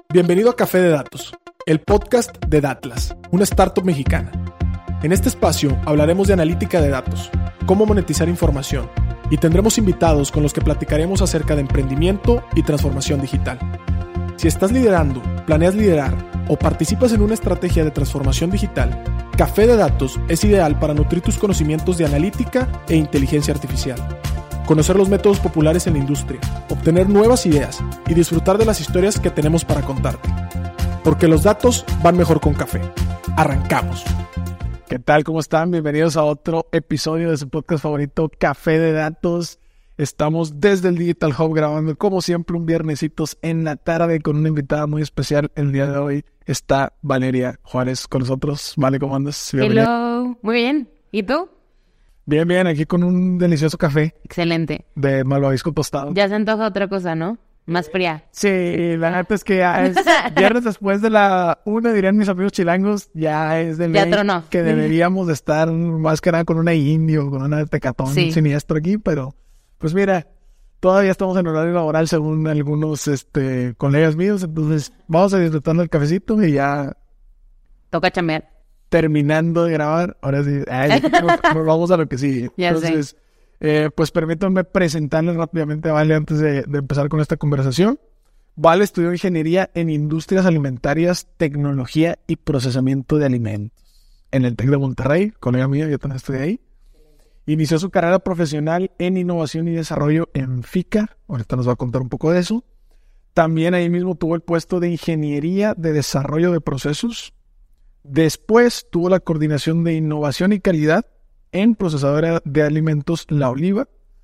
Bienvenido a Café de Datos, el podcast de Datlas, una startup mexicana. En este espacio hablaremos de analítica de datos, cómo monetizar información, y tendremos invitados con los que platicaremos acerca de emprendimiento y transformación digital. Si estás liderando, planeas liderar o participas en una estrategia de transformación digital, Café de Datos es ideal para nutrir tus conocimientos de analítica e inteligencia artificial, conocer los métodos populares en la industria, obtener nuevas ideas y disfrutar de las historias que tenemos para contarte. Porque los datos van mejor con café. ¡Arrancamos! ¿Qué tal? ¿Cómo están? Bienvenidos a otro episodio de su podcast favorito, Café de Datos. Estamos desde el Digital Hub grabando, como siempre, un viernesitos en la tarde con una invitada muy especial. El día de hoy está Valeria Juárez con nosotros. Vale, ¿cómo andas? Bienvenida. Hello, muy bien. ¿Y tú? Bien, aquí con un delicioso café. Excelente. De malvavisco tostado. Ya se antoja otra cosa, ¿no? Más fría. Sí, la neta es que ya es viernes después de la una, dirían mis amigos chilangos, ya es de ley que deberíamos de estar más que nada con una indio, con una tecatón siniestro aquí, pero pues mira, todavía estamos en horario laboral según algunos colegas míos, entonces vamos a disfrutar del cafecito y ya... Toca chambear. Terminando de grabar, ahora sí, nos vamos a lo que sigue. Entonces, pues permítanme presentarles rápidamente a Vale antes de empezar con esta conversación. Vale estudió Ingeniería en Industrias Alimentarias, Tecnología y Procesamiento de Alimentos en el TEC de Monterrey, colega mío, yo también estudié ahí. Inició su carrera profesional en Innovación y Desarrollo en FICA, ahorita nos va a contar un poco de eso. También ahí mismo tuvo el puesto de Ingeniería de Desarrollo de Procesos. Después tuvo la coordinación de innovación y calidad en procesadora de alimentos La Oliva.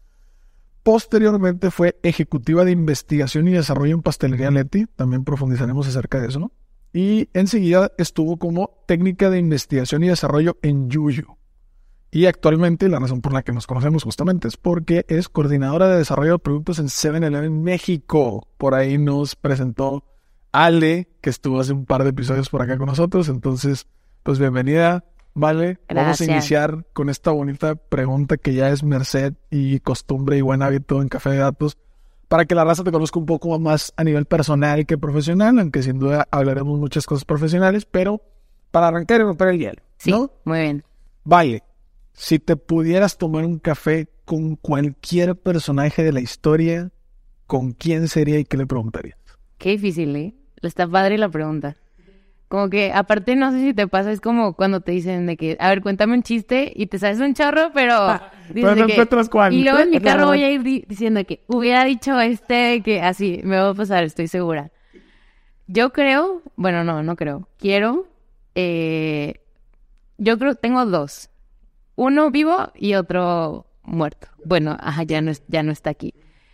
Posteriormente fue ejecutiva de investigación y desarrollo en pastelería Leti. También profundizaremos acerca de eso, ¿no? Y enseguida estuvo como técnica de investigación y desarrollo en Yuyu. Y actualmente la razón por la que nos conocemos justamente es porque es coordinadora de desarrollo de productos en 7-Eleven México. Por ahí nos presentó Ale, que estuvo hace un par de episodios por acá con nosotros. Entonces, pues bienvenida, Vale. Gracias. Vamos a iniciar con esta bonita pregunta que ya es merced y costumbre y buen hábito en Café de Datos, para que la raza te conozca un poco más a nivel personal que profesional, aunque sin duda hablaremos muchas cosas profesionales, pero para arrancar y romper el hielo, ¿no? Sí, muy bien. Vale, si te pudieras tomar un café con cualquier personaje de la historia, ¿con quién sería y qué le preguntarías? Qué difícil, ¿eh? Está padre la pregunta. Como que, aparte, no sé si te pasa, es como cuando te dicen de que, a ver, cuéntame un chiste y te sabes un chorro, pero... Pero no encuentras cuál. Y luego en mi carro voy a ir diciendo que hubiera dicho que así, me va a pasar, estoy segura. Yo creo, bueno, no creo. Quiero, yo creo, tengo dos. Uno vivo y otro muerto. Bueno, ya no está aquí.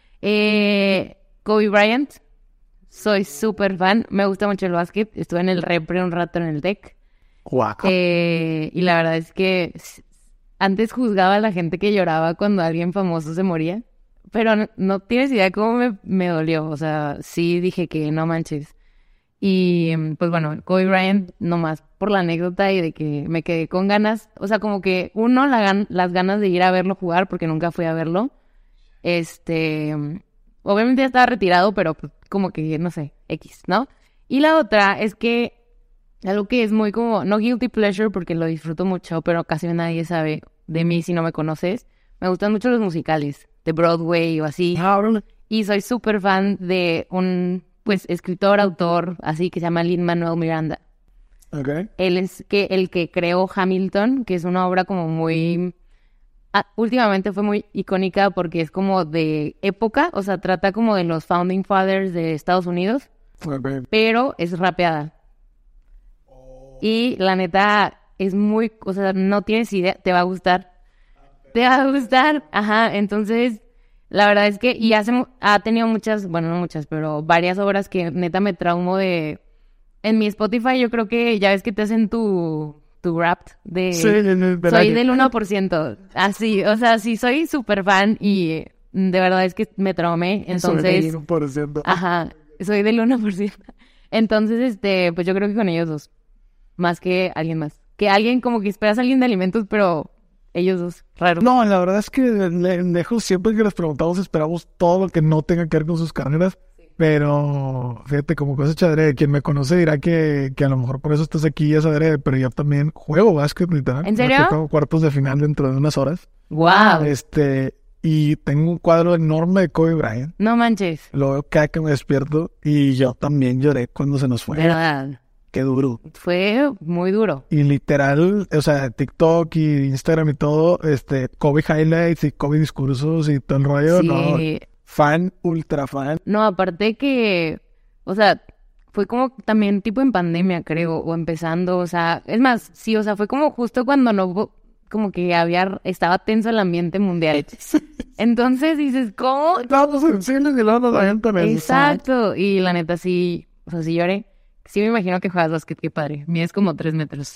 Kobe Bryant. Soy súper fan, me gusta mucho el básquet, estuve en el repre un rato en el TEC. Wow. Y la verdad es que antes juzgaba a la gente que lloraba cuando alguien famoso se moría, pero no tienes idea cómo me dolió, o sea, sí dije que no manches. Y pues bueno, Kobe Bryant nomás por la anécdota y de que me quedé con ganas, o sea, como que uno, las ganas de ir a verlo jugar porque nunca fui a verlo. Obviamente ya estaba retirado, pero pues, como que, no sé, X, ¿no? Y la otra es que algo que es muy como, no guilty pleasure porque lo disfruto mucho, pero casi nadie sabe de mí si no me conoces. Me gustan mucho los musicales de Broadway o así. Y soy súper fan de un, pues, escritor, autor, así, que se llama Lin-Manuel Miranda. Okay. Él es el que creó Hamilton, que es una obra como muy... últimamente fue muy icónica porque es como de época, o sea, trata como de los Founding Fathers de Estados Unidos, pero es rapeada. Y la neta es muy, o sea, no tienes idea, te va a gustar. Te va a gustar, ajá, entonces, la verdad es que, y ha tenido muchas, bueno, no muchas, pero varias obras que neta me traumo de... En mi Spotify yo creo que ya ves que te hacen tu rap de... Sí, soy del 1%. Así, o sea, sí, soy súper fan y de verdad es que me traumé. Entonces... Soy del 1%. Ajá, soy del 1%. Entonces, pues yo creo que con ellos dos. Más que alguien más. Que alguien, como que esperas a alguien de alimentos, pero ellos dos, raro. No, la verdad es que lejos siempre que les preguntamos esperamos todo lo que no tenga que ver con sus carreras. Pero, fíjate, como cosa hecha adrede, quien me conoce dirá que a lo mejor por eso estás aquí es adrede, pero yo también juego básquet, literal. ¿En serio? Tengo cuartos de final dentro de unas horas. Wow. Y tengo un cuadro enorme de Kobe Bryant. No manches. Lo veo cada que me despierto y yo también lloré cuando se nos fue. ¿Verdad? Qué duro. Fue muy duro. Y literal, o sea, TikTok y Instagram y todo, Kobe highlights y Kobe discursos y todo el rollo, Sí. no, fan, ultra fan. No, aparte que, o sea, fue como también tipo en pandemia, creo, o empezando, o sea, es más, sí, o sea, fue como justo cuando no hubo, como que estaba tenso el ambiente mundial. Entonces dices, ¿cómo? Estamos sensibles y luego nos vayan con eso. Exacto, y la neta sí, o sea, sí lloré. Sí me imagino que juegas básquet, qué padre. Mides como 3 metros.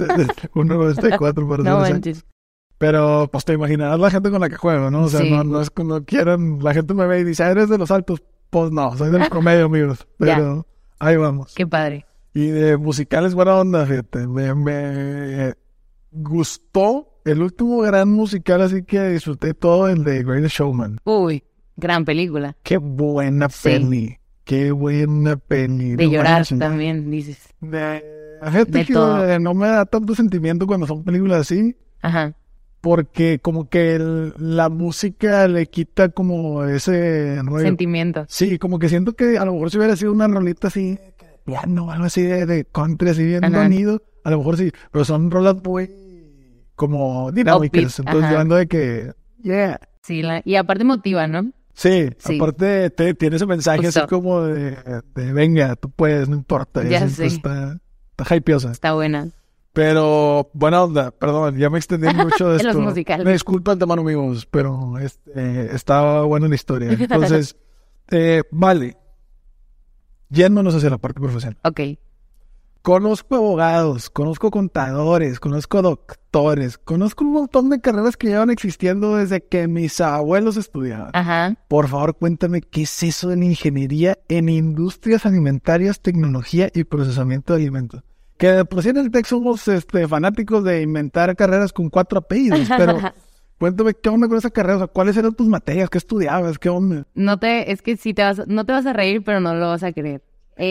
1.94 por No ser manches. Pero, pues te imaginarás la gente con la que juego, ¿no? O sea, Sí. no es que no quieran, la gente me ve y dice, ¿eres de los altos? Pues no, soy del promedio, amigos. Pero ahí vamos. Qué padre. Y de musicales, buena onda, fíjate. Me gustó el último gran musical, así que disfruté todo, el de Greatest Showman. Uy, gran película. Qué buena Sí. peli. Qué buena peli. De No llorar manches. también, dices. Fíjate De que todo. no me da tanto sentimiento cuando son películas así, Ajá. porque como que la música le quita como ese rollo. Sentimiento. Sí, como que siento que a lo mejor si hubiera sido una rolita así de piano, algo así de country, así bien Ajá. sonido, a lo mejor sí, pero son rolas muy como dinámicas, Upbeat, entonces ajá. yo ando de que, yeah. Sí, y aparte motiva, ¿no? Sí, Sí. aparte tiene ese mensaje así Justo. como de venga, tú puedes, no importa, Ya eso, sé. está hypeosa. Está buena. Pero, buena onda, perdón, ya me extendí mucho de En los esto. musicales. Me disculpa antemano, amigos, pero estaba buena la historia. Entonces, vale, yéndonos hacia la parte profesional. Ok. Conozco abogados, conozco contadores, conozco doctores, conozco un montón de carreras que llevan existiendo desde que mis abuelos estudiaban. Ajá. Por favor, cuéntame qué es eso en ingeniería en industrias alimentarias, tecnología y procesamiento de alimentos. Que de por sí en el TEC somos fanáticos de inventar carreras con 4 apellidos, pero cuéntame qué onda con esa carrera, o sea, ¿cuáles eran tus materias? ¿Qué estudiabas? ¿Qué onda? Es que sí no te vas a reír, pero no lo vas a creer.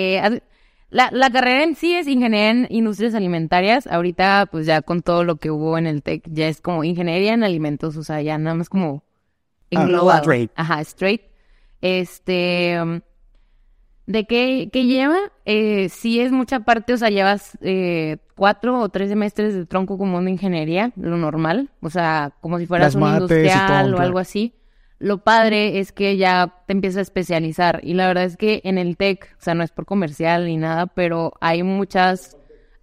La carrera en sí es ingeniería en industrias alimentarias. Ahorita, pues ya con todo lo que hubo en el TEC, ya es como ingeniería en alimentos, o sea, ya nada más como englobado. Straight. Ajá, straight. ¿De qué lleva? Sí es mucha parte, o sea, llevas 4 o 3 semestres de tronco común de ingeniería, lo normal, o sea, como si fueras Las un mates y industrial todo, o claro. algo así. Lo padre es que ya te empiezas a especializar y la verdad es que en el TEC, o sea, no es por comercial ni nada, pero hay muchas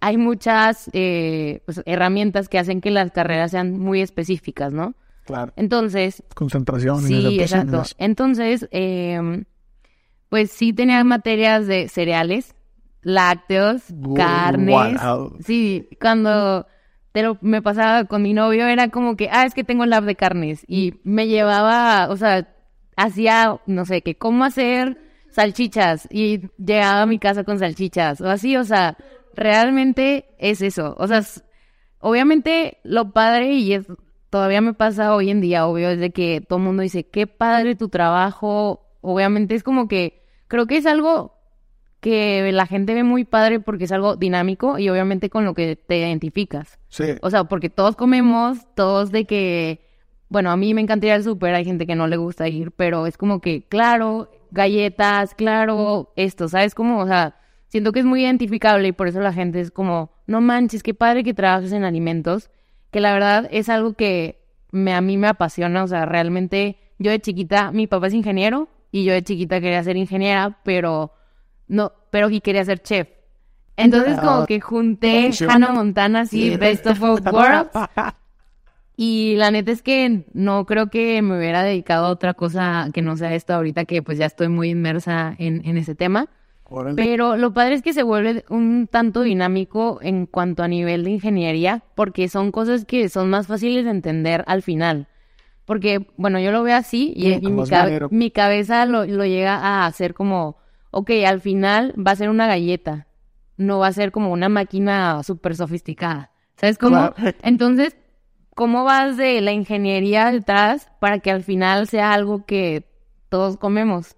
pues, herramientas que hacen que las carreras sean muy específicas, ¿no? Claro. Entonces, Concentración. sí, y exacto. Entonces, pues sí tenía materias de cereales, lácteos, carnes. Wow. Sí, cuando me pasaba con mi novio era como que, es que tengo lab de carnes y me llevaba, o sea, hacía, no sé, que cómo hacer salchichas y llegaba a mi casa con salchichas o así, o sea, realmente es eso. O sea, obviamente lo padre todavía me pasa hoy en día, obvio, es de que todo el mundo dice, qué padre tu trabajo. Obviamente es como que creo que es algo que la gente ve muy padre porque es algo dinámico y obviamente con lo que te identificas. Sí. O sea, porque todos comemos, todos de que, bueno, a mí me encantaría ir al súper, hay gente que no le gusta ir, pero es como que, claro, galletas, claro, esto, ¿sabes? Como, o sea, siento que es muy identificable y por eso la gente es como, no manches, qué padre que trabajes en alimentos, que la verdad es algo que a mí me apasiona, o sea, realmente yo de chiquita, mi papá es ingeniero y yo de chiquita quería ser ingeniera, pero y quería ser chef. Entonces como que junté Hannah Montana, así, Best of Both Worlds. Y la neta es que no creo que me hubiera dedicado a otra cosa que no sea esto ahorita, que pues ya estoy muy inmersa en ese tema. Órale. Pero lo padre es que se vuelve un tanto dinámico en cuanto a nivel de ingeniería, porque son cosas que son más fáciles de entender al final. Porque, bueno, yo lo veo así y mi cabeza lo llega a hacer como, ok, al final va a ser una galleta, no va a ser como una máquina súper sofisticada. ¿Sabes cómo? Claro. Entonces, ¿cómo vas de la ingeniería detrás para que al final sea algo que todos comemos?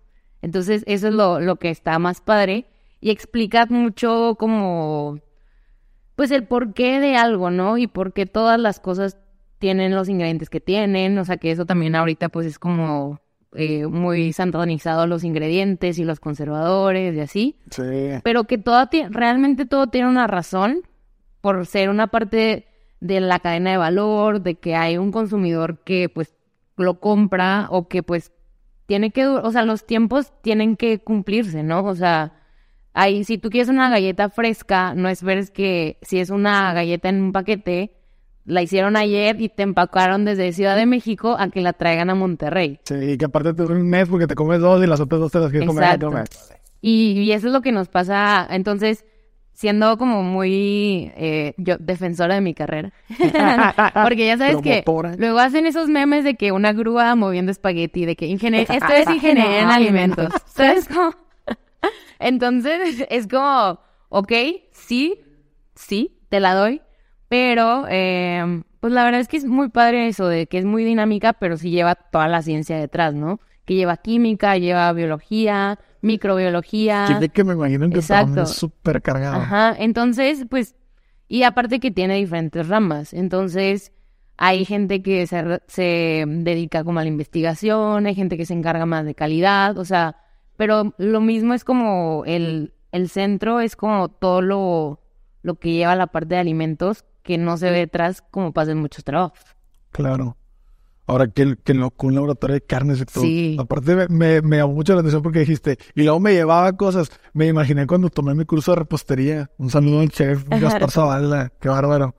Entonces, eso es lo que está más padre. Y explica mucho como, pues, el porqué de algo, ¿no? Y por qué todas las cosas tienen los ingredientes que tienen. O sea, que eso también ahorita, pues, es como muy satanizado los ingredientes y los conservadores y así. Sí. Pero que realmente todo tiene una razón por ser una parte de la cadena de valor, de que hay un consumidor que, pues, lo compra o que, pues, tiene que... O sea, los tiempos tienen que cumplirse, ¿no? O sea, si tú quieres una galleta fresca, no es ver que si es una galleta en un paquete, la hicieron ayer y te empacaron desde Ciudad de México a que la traigan a Monterrey. Sí, y que aparte te dura un mes porque te comes 2 y las otras 2 te las quieres comer en otro mes. Y eso es lo que nos pasa. Entonces, siendo como muy yo defensora de mi carrera, porque ya sabes que luego hacen esos memes de que una grúa moviendo espagueti, de que esto es ingeniería en alimentos. ¿Sabes cómo? Entonces, es como, ok, sí, te la doy. Pero, pues la verdad es que es muy padre eso de que es muy dinámica, pero sí lleva toda la ciencia detrás, ¿no? Que lleva química, lleva biología, microbiología. Sí, que me imagino que es súper cargado. Ajá, entonces, pues, y aparte que tiene diferentes ramas. Entonces, hay gente que se dedica como a la investigación, hay gente que se encarga más de calidad, o sea, pero lo mismo es como el centro, es como todo lo que lleva la parte de alimentos, que no se ve detrás como pasan muchos trabajos. Claro. Ahora que con un laboratorio de carnes y todo. Sí. Aparte me llamó mucho la atención porque dijiste, y luego me llevaba cosas. Me imaginé cuando tomé mi curso de repostería. Un saludo al chef Gaspar Zavala, qué bárbaro.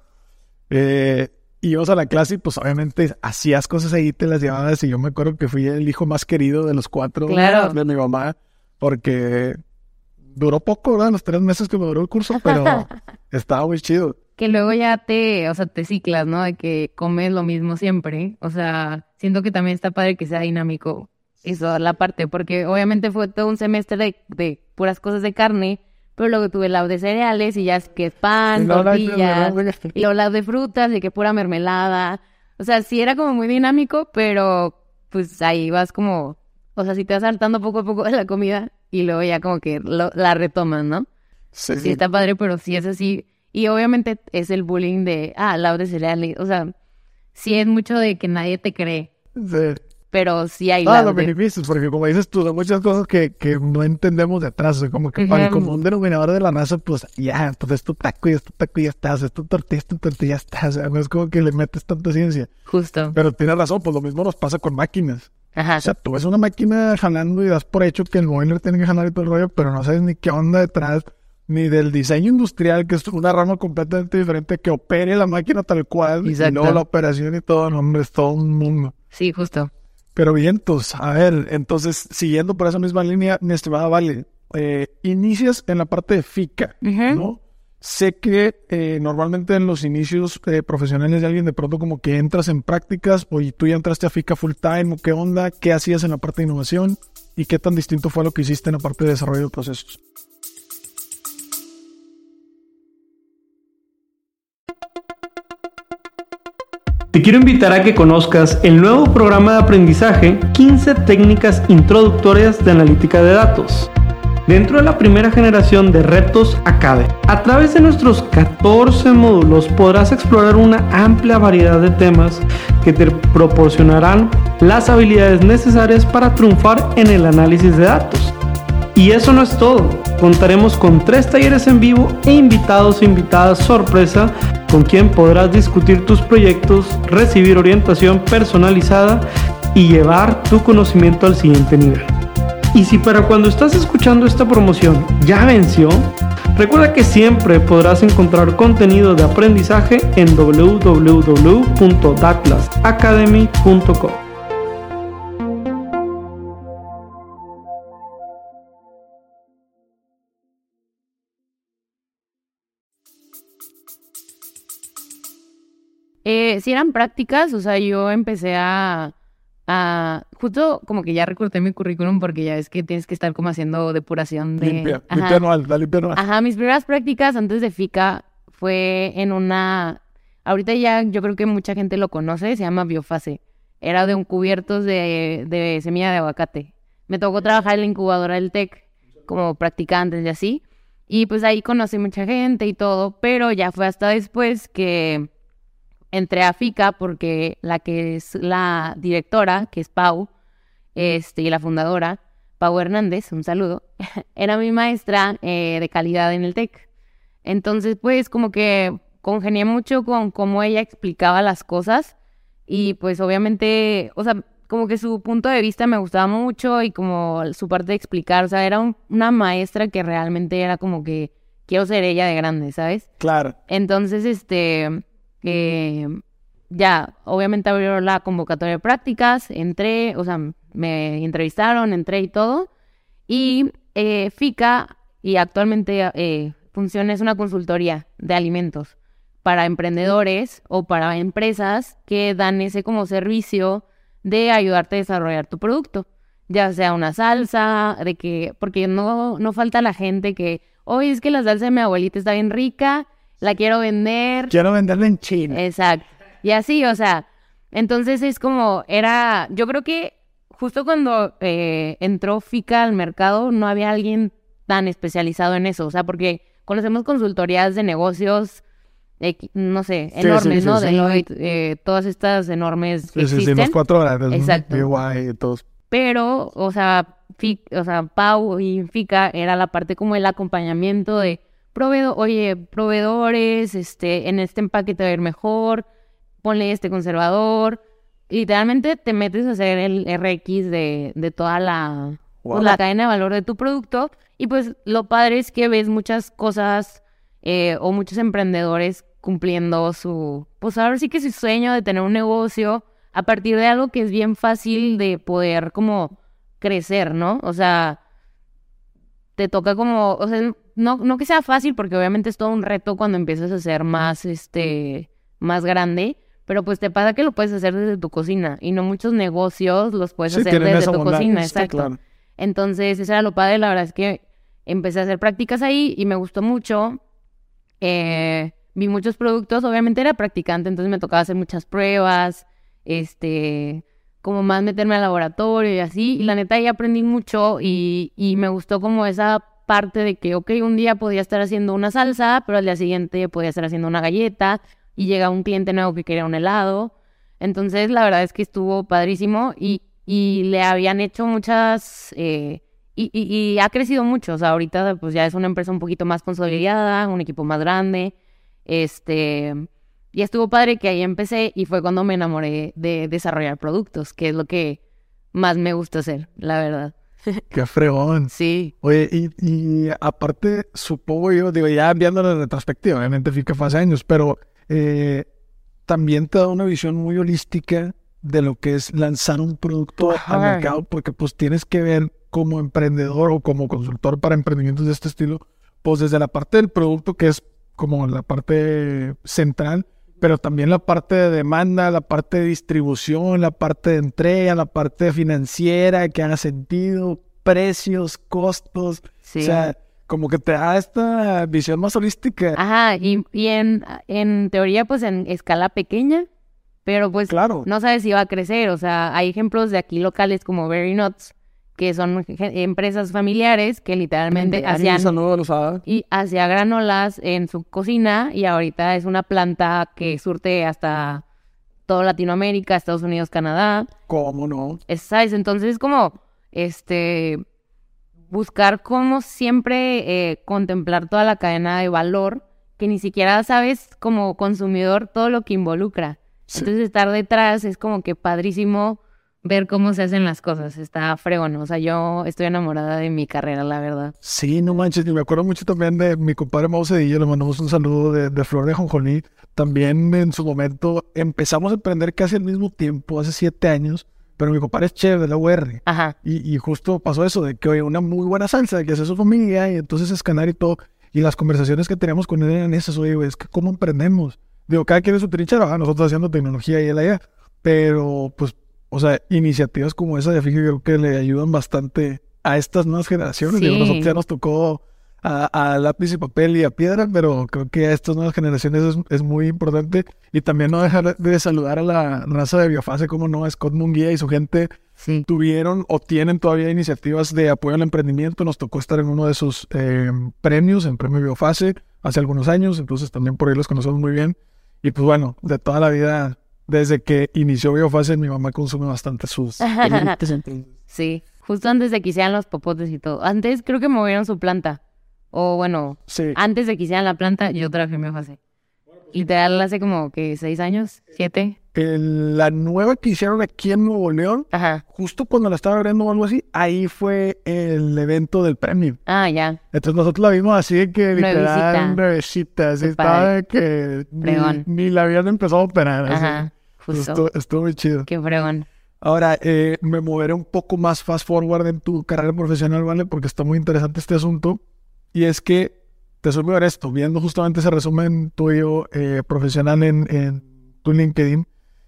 Ibas a la clase y pues obviamente hacías cosas ahí, te las llevabas. Y yo me acuerdo que fui el hijo más querido de los 4 de mi mamá, porque duró poco, ¿verdad? Los 3 meses que me duró el curso, pero estaba muy chido. Que luego ya te ciclas, ¿no? De que comes lo mismo siempre. O sea, siento que también está padre que sea dinámico eso, la parte, porque obviamente fue todo un semestre de puras cosas de carne, pero luego tuve lab de cereales y ya es que pan, tortillas, y luego lab de frutas y que pura mermelada. O sea, sí era como muy dinámico, pero pues ahí vas como, o sea, si te vas saltando poco a poco de la comida y luego ya como que la retomas, ¿no? Sí. Sí está padre, pero sí es así. Y obviamente es el bullying de, lab de cereales. O sea, sí es mucho de que nadie te cree. Sí. Pero sí hay los beneficios, porque como dices tú, hay muchas cosas que no entendemos de atrás. O sea, como que para el común denominador de la raza, pues ya, pues es tu taco y es tu taco y ya está. O sea, es tu tortilla y ya está. O sea, no es como que le metes tanta ciencia. Justo. Pero tienes razón, pues lo mismo nos pasa con máquinas. Ajá. O sea, tú ves una máquina jalando y das por hecho que el boiler tiene que jalar y todo el rollo, pero no sabes ni qué onda detrás, ni del diseño industrial, que es una rama completamente diferente, que opere la máquina tal cual. Exacto. Y luego la operación y todo, no, hombre, es todo un mundo. Sí, justo. Pero vientos, a ver, entonces, siguiendo por esa misma línea, mi estimada Vale, inicias en la parte de FICA, ¿no? Sé que normalmente en los inicios profesionales de alguien de pronto como que entras en prácticas, o tú ya entraste a FICA full time, o qué onda, qué hacías en la parte de innovación, y qué tan distinto fue lo que hiciste en la parte de desarrollo de procesos. Te quiero invitar a que conozcas el nuevo programa de aprendizaje 15 técnicas introductorias de analítica de datos. Dentro de la primera generación de Retos Academy. A través de nuestros 14 módulos podrás explorar una amplia variedad de temas que te proporcionarán las habilidades necesarias para triunfar en el análisis de datos. Y eso no es todo. Contaremos con 3 talleres en vivo e invitados e invitadas sorpresa con quien podrás discutir tus proyectos, recibir orientación personalizada y llevar tu conocimiento al siguiente nivel. Y si para cuando estás escuchando esta promoción ya venció, recuerda que siempre podrás encontrar contenido de aprendizaje en www.datlasacademy.com. Si eran prácticas, o sea, yo empecé justo como que ya recorté mi currículum porque ya ves que tienes que estar como haciendo depuración de... Limpia anual. Ajá, mis primeras prácticas antes de FICA fue en ahorita ya yo creo que mucha gente lo conoce, se llama Biofase. Era de un cubiertos de semilla de aguacate. me tocó trabajar en la incubadora del TEC como practicantes y así. Y pues ahí conocí mucha gente y todo, pero ya fue hasta después que entré a FICA porque la que es la directora, que es Pau, y la fundadora, Pau Hernández, un saludo, era mi maestra de calidad en el TEC. Entonces, pues, como que congenié mucho con cómo ella explicaba las cosas y, pues, obviamente, o sea, como que su punto de vista me gustaba mucho y como su parte de explicar, o sea, era una maestra que realmente era como que quiero ser ella de grande, ¿sabes? Claro. Entonces, ya, obviamente abrió la convocatoria de prácticas, entré, o sea, me entrevistaron, entré y todo. Y FICA, y actualmente funciona, es una consultoría de alimentos para emprendedores o para empresas que dan ese como servicio de ayudarte a desarrollar tu producto. Ya sea una salsa, porque no falta la gente que, oye, es que la salsa de mi abuelita está bien rica, la quiero vender. Quiero venderla en China. Exacto. Y así, o sea, entonces es como, yo creo que justo cuando entró FICA al mercado, no había alguien tan especializado en eso, o sea, porque conocemos consultorías de negocios, no sé, enormes, ¿no? Sí. Deloitte, todas estas enormes existen. Sí, los 4 grandes. Exacto. EY, todos. Pero, o sea, Pau y FICA era la parte como el acompañamiento de proveedores, en este empaque te va a ir mejor, ponle este conservador. Literalmente te metes a hacer el RX de toda la cadena de valor de tu producto. Y pues lo padre es que ves muchas cosas o muchos emprendedores cumpliendo pues ahora sí que su sueño de tener un negocio a partir de algo que es bien fácil de poder como crecer, ¿no? O sea, te toca como, o sea, no que sea fácil porque obviamente es todo un reto cuando empiezas a ser más grande, pero pues te pasa que lo puedes hacer desde tu cocina y no muchos negocios los puedes hacer desde tu cocina, exacto. Claro. Entonces, eso era lo padre, la verdad es que empecé a hacer prácticas ahí y me gustó mucho. Vi muchos productos, obviamente era practicante, entonces me tocaba hacer muchas pruebas, como más meterme al laboratorio y así, y la neta ahí aprendí mucho y me gustó como esa parte de que, ok, un día podía estar haciendo una salsa, pero al día siguiente podía estar haciendo una galleta, y llega un cliente nuevo que quería un helado. Entonces, la verdad es que estuvo padrísimo y le habían hecho muchas... y ha crecido mucho. O sea, ahorita pues ya es una empresa un poquito más consolidada, un equipo más grande. Y estuvo padre que ahí empecé y fue cuando me enamoré de desarrollar productos, que es lo que más me gusta hacer, la verdad. ¡Qué fregón! Sí. Oye, y aparte, supongo yo, digo, ya viéndolo en retrospectiva, obviamente FICA fue hace años, pero... también te da una visión muy holística de lo que es lanzar un producto al mercado, porque pues tienes que ver como emprendedor o como consultor para emprendimientos de este estilo, pues desde la parte del producto, que es como la parte central, pero también la parte de demanda, la parte de distribución, la parte de entrega, la parte financiera, que haga sentido, precios, costos, sí. O sea... como que te da esta visión más holística. Ajá, y en teoría, pues en escala pequeña, pero pues claro. No sabes si va a crecer. O sea, hay ejemplos de aquí locales como Very Nuts, que son empresas familiares que literalmente hacían granolas en su cocina y ahorita es una planta que surte hasta toda Latinoamérica, Estados Unidos, Canadá. ¿Cómo no? ¿Sabes? Entonces, como, buscar cómo siempre contemplar toda la cadena de valor, que ni siquiera sabes como consumidor todo lo que involucra. Sí. Entonces estar detrás es como que padrísimo ver cómo se hacen las cosas. Está fregón. O sea, yo estoy enamorada de mi carrera, la verdad. Sí, no manches. Y me acuerdo mucho también de mi compadre Mau Cedillo. Le mandamos un saludo de Flor de Jonjolí. También en su momento empezamos a emprender casi al mismo tiempo, hace 7 años. Pero mi compadre es chef de la UR. Ajá. Y justo pasó eso, de que oye, una muy buena salsa, que hace su familia, y entonces escanear y todo. Y las conversaciones que teníamos con él eran esas, oye, güey, es que ¿cómo emprendemos? Digo, cada quien es su trinchera, nosotros haciendo tecnología y él allá. Pero, pues, o sea, iniciativas como esa de FICA creo que le ayudan bastante a estas nuevas generaciones. Sí. Digo, nosotros ya nos tocó a lápiz y papel y a piedra, pero creo que a estas nuevas generaciones es muy importante. Y también no dejar de saludar a la raza de Biofase, como no, a Scott Munguía y su gente, Sí. tuvieron o tienen todavía iniciativas de apoyo al emprendimiento. Nos tocó estar en uno de esos premios, en Premio Biofase, hace algunos años, entonces también por ahí los conocemos muy bien. Y pues bueno, de toda la vida, desde que inició Biofase, mi mamá consume bastante sus productos. Sí, justo antes de que hicieran los popotes y todo. Antes creo que movieron su planta. O bueno, Sí. antes de que hicieran la planta, yo trabajé en Biofase. Literal, hace como que 6 años, 7. La nueva que hicieron aquí en Nuevo León, Ajá. justo cuando la estaba abriendo o algo así, ahí fue el evento del premio. Ah, ya. Entonces nosotros la vimos así de que literal Nuevecita. nuevecita, así Qué estaba de que Fregón. ni la habían empezado a operar. Así. Ajá, justo. Estuvo muy chido. Qué fregón. Ahora, me moveré un poco más fast forward en tu carrera profesional, ¿vale? Porque está muy interesante este asunto. Y es que, te soy muy honesto, viendo justamente ese resumen tuyo profesional en tu LinkedIn,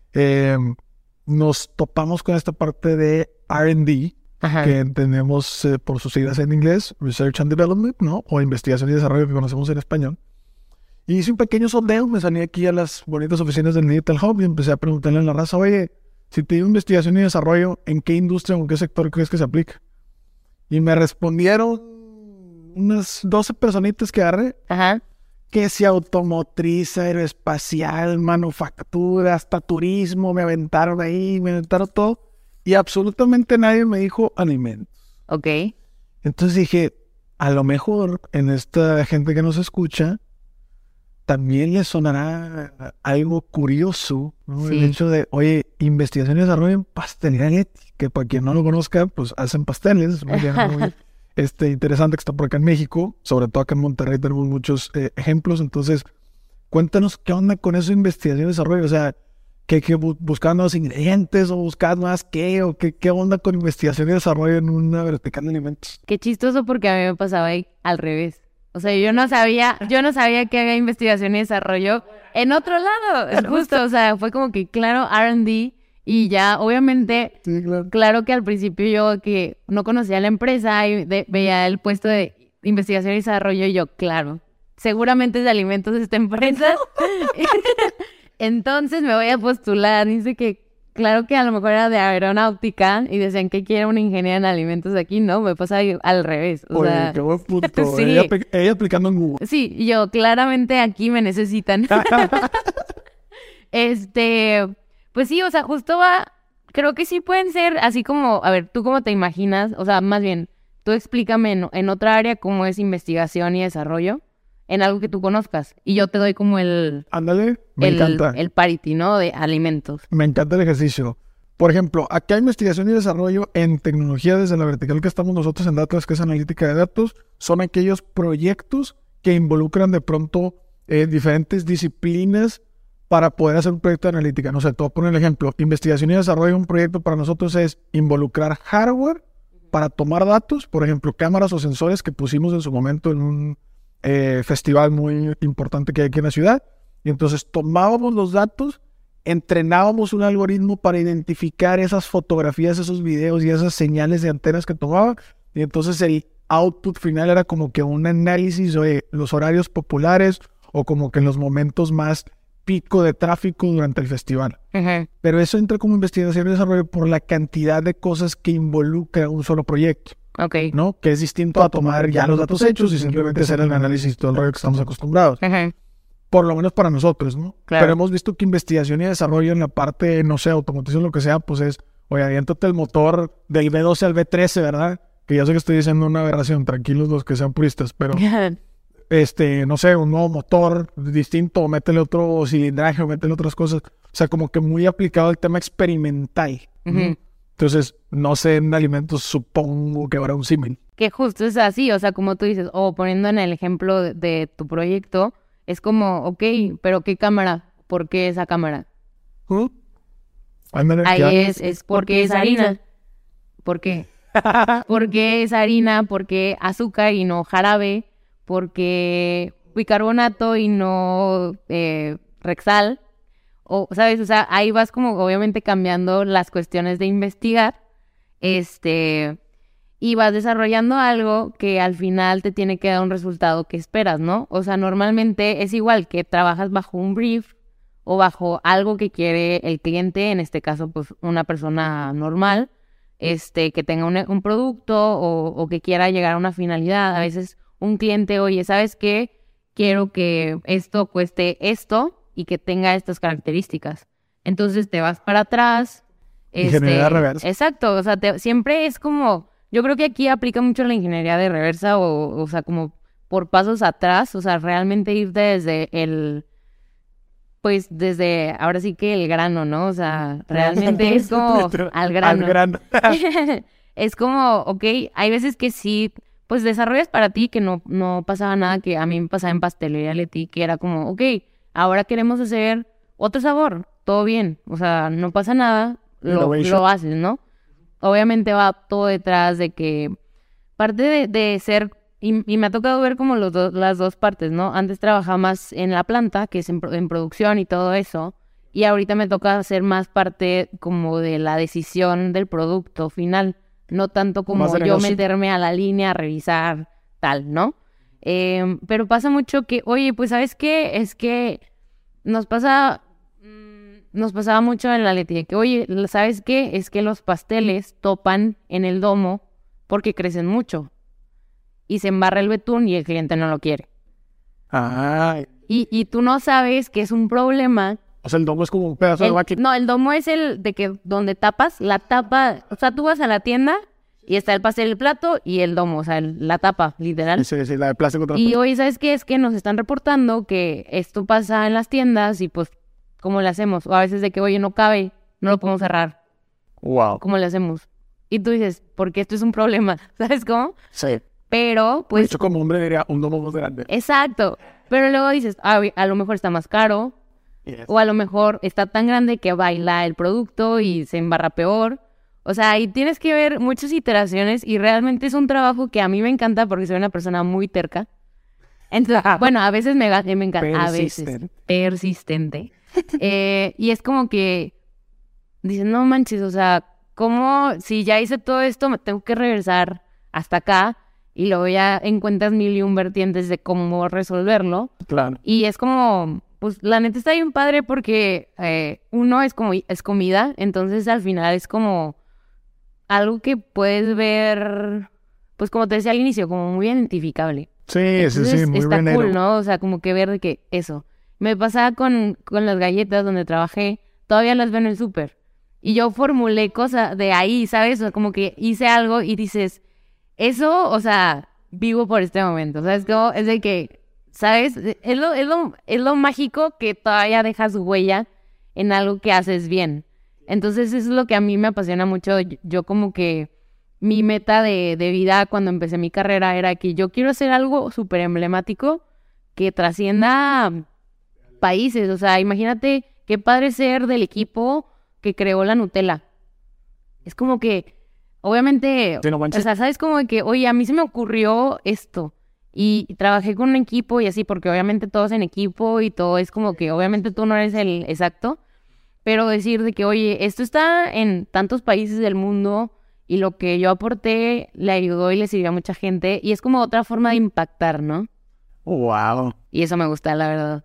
nos topamos con esta parte de R&D, Ajá. que entendemos por sus siglas en inglés, Research and Development, ¿no? O Investigación y Desarrollo, que conocemos en español. Y hice un pequeño sondeo, me salí aquí a las bonitas oficinas del Digital Hub y empecé a preguntarle a la raza, oye, si te digo investigación y desarrollo, ¿en qué industria o en qué sector crees que se aplica? Y me respondieron unas 12 personitas que agarré, Ajá. que si automotriz, aeroespacial, manufactura, hasta turismo, me aventaron ahí, me aventaron todo. Y absolutamente nadie me dijo alimentos. Ok. Entonces dije, a lo mejor en esta gente que nos escucha, también les sonará algo curioso, ¿no? Sí. El hecho de, oye, investigación y desarrollo en pastelería Getty, que para quien no lo conozca, pues hacen pasteles, es muy, muy interesante que está por acá en México, sobre todo acá en Monterrey tenemos muchos ejemplos. Entonces, cuéntanos qué onda con eso de investigación y desarrollo, o sea, que buscaban nuevos ingredientes o buscaban más qué, o qué onda con investigación y desarrollo en una vertical de alimentos. Qué chistoso porque a mí me pasaba ahí al revés. O sea, yo no sabía que había investigación y desarrollo en otro lado. Es justo, o sea, fue como que, claro, R&D y ya, obviamente, Sí, claro. claro que al principio yo que no conocía la empresa y veía el puesto de investigación y desarrollo y yo, claro, seguramente es de alimentos esta empresa. Entonces me voy a postular. Dice que, claro que a lo mejor era de aeronáutica y decían que quiere una ingeniera en alimentos aquí, ¿no? Me pasa al revés. O Oye, sea, qué buen punto. sí. Ella aplicando en Google. Sí, y yo, claramente aquí me necesitan. Pues sí, o sea, justo creo que sí pueden ser así como, a ver, ¿tú cómo te imaginas? O sea, más bien, tú explícame en otra área cómo es investigación y desarrollo, en algo que tú conozcas. Y yo te doy como Ándale, me encanta. el parity, ¿no? De alimentos. Me encanta el ejercicio. Por ejemplo, acá investigación y desarrollo en tecnología desde la vertical que estamos nosotros en Datlas, que es analítica de datos, son aquellos proyectos que involucran de pronto diferentes disciplinas para poder hacer un proyecto de analítica. No sé, te voy a poner el ejemplo. Investigación y desarrollo, un proyecto para nosotros es involucrar hardware para tomar datos, por ejemplo, cámaras o sensores que pusimos en su momento en un festival muy importante que hay aquí en la ciudad. Y entonces tomábamos los datos, entrenábamos un algoritmo para identificar esas fotografías, esos videos y esas señales de antenas que tomaba. Y entonces el output final era como que un análisis de los horarios populares o como que en los momentos más pico de tráfico durante el festival. Uh-huh. Pero eso entra como investigación y desarrollo por la cantidad de cosas que involucra un solo proyecto, Ok. ¿no? Que es distinto a tomar ya los datos hechos y simplemente hacer el análisis y todo el rollo que estamos acostumbrados. Uh-huh. Por lo menos para nosotros, ¿no? Claro. Pero hemos visto que investigación y desarrollo en la parte, no sé, automatización, lo que sea, pues es, oye, aviéntate el motor del V12 al V13, ¿verdad? Que ya sé que estoy diciendo una aberración, tranquilos los que sean puristas, pero no sé, un nuevo motor distinto, métele otro cilindraje, o métele otras cosas. O sea, como que muy aplicado al tema experimental, ¿no? Uh-huh. Entonces, no sé, en alimentos supongo que habrá un símil. Que justo es así, o sea, como tú dices, o poniendo en el ejemplo de tu proyecto, es como, ok, pero ¿qué cámara? ¿Por qué esa cámara? Ándale, Ahí ya. es porque es harina. ¿Por qué? Porque es harina, porque azúcar y no jarabe, porque bicarbonato y no Rexal, o ¿sabes? O sea, ahí vas como obviamente cambiando las cuestiones de investigar, y vas desarrollando algo que al final te tiene que dar un resultado que esperas, ¿no? O sea, normalmente es igual que trabajas bajo un brief o bajo algo que quiere el cliente, en este caso, pues una persona normal. que tenga un producto o que quiera llegar a una finalidad. A veces un cliente, oye, ¿sabes qué? Quiero que esto cueste esto y que tenga estas características. Entonces te vas para atrás. Ingeniería reversa. Exacto, o sea, siempre es como, yo creo que aquí aplica mucho la ingeniería de reversa o sea, como por pasos atrás, o sea, realmente ir desde ahora sí que el grano, ¿no? O sea, realmente es como al grano. Es como, ok, hay veces que sí, pues desarrollas para ti que no pasaba nada, que a mí me pasaba en Pastelería Leti, que era como, ok, ahora queremos hacer otro sabor, todo bien, o sea, no pasa nada, lo haces, ¿no? Obviamente va todo detrás de que parte de ser, y me ha tocado ver como las dos partes, ¿no? Antes trabajaba más en la planta, que es en producción y todo eso, y ahorita me toca hacer más parte como de la decisión del producto final, no tanto como yo meterme a la línea a revisar tal, ¿no? Pero pasa mucho que, oye, pues ¿sabes qué? Es que nos pasaba mucho en la Leti, que oye, ¿sabes qué? Es que los pasteles topan en el domo porque crecen mucho y se embarra el betún y el cliente no lo quiere. Y tú no sabes que es un problema. O sea, el domo es como un pedazo de máquina. No, el domo es el de que donde tapas, la tapa, o sea, tú vas a la tienda y está el pastel, el plato y el domo, o sea, la tapa, literal. Sí, la de plástico. Y oye, ¿sabes qué? Es que nos están reportando que esto pasa en las tiendas y pues, ¿cómo le hacemos? O a veces de que, oye, no cabe, no lo podemos cerrar. Wow. ¿Cómo le hacemos? Y tú dices, porque esto es un problema, ¿sabes cómo? Sí. Pero, pues... De hecho, como hombre diría, un domo más grande. Exacto. Pero luego dices, a lo mejor está más caro. Yes. O a lo mejor está tan grande que baila el producto y se embarra peor. O sea, ahí tienes que ver muchas iteraciones y realmente es un trabajo que a mí me encanta porque soy una persona muy terca. Entonces, bueno, a veces me encanta, a veces persistente. Y es como que dicen, no manches, o sea, ¿cómo si ya hice todo esto me tengo que regresar hasta acá? Y luego ya encuentras mil y un vertientes de cómo resolverlo. Claro. Y es como, pues la neta está bien padre porque uno es comida, entonces al final es como algo que puedes ver, pues como te decía al inicio, como muy identificable. Sí, entonces, sí, muy está renero. Cool, ¿no? O sea, como que ver de que eso. Me pasaba con las galletas donde trabajé, todavía las veo en el súper. Y yo formulé cosas de ahí, ¿sabes? O sea, como que hice algo y dices... Eso, o sea, vivo por este momento, ¿sabes? Como es de que, ¿sabes? Es lo mágico que todavía dejas huella en algo que haces bien. Entonces, eso es lo que a mí me apasiona mucho. Yo como que mi meta de vida cuando empecé mi carrera era que yo quiero hacer algo súper emblemático que trascienda países. O sea, imagínate qué padre ser del equipo que creó la Nutella. Es como que... Obviamente, sí, no o sea, ¿sabes? Como de que, oye, a mí se me ocurrió esto y trabajé con un equipo y así, porque obviamente todos en equipo y todo es como que, obviamente tú no eres el exacto, pero decir de que, oye, esto está en tantos países del mundo y lo que yo aporté le ayudó y le sirvió a mucha gente y es como otra forma de impactar, ¿no? Wow. Y eso me gusta, la verdad.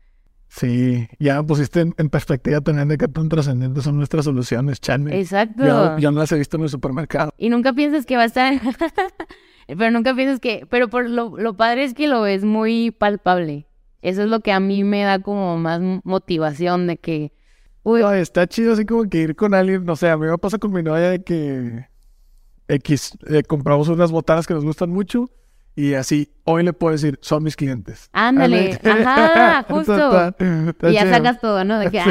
Sí, ya me pusiste en perspectiva también de qué tan trascendentes son nuestras soluciones, Chani. Exacto. Yo no las he visto en el supermercado. Y nunca piensas que va a estar... pero nunca piensas que... Pero por lo padre es que lo ves muy palpable. Eso es lo que a mí me da como más motivación de que... Uy, no, está chido así como que ir con alguien, no sé, a mí me pasa con mi novia de que... compramos unas botanas que nos gustan mucho... Y así, hoy le puedo decir, son mis clientes. Ándale, ajá, justo. Y ya sacas todo, ¿no? De que,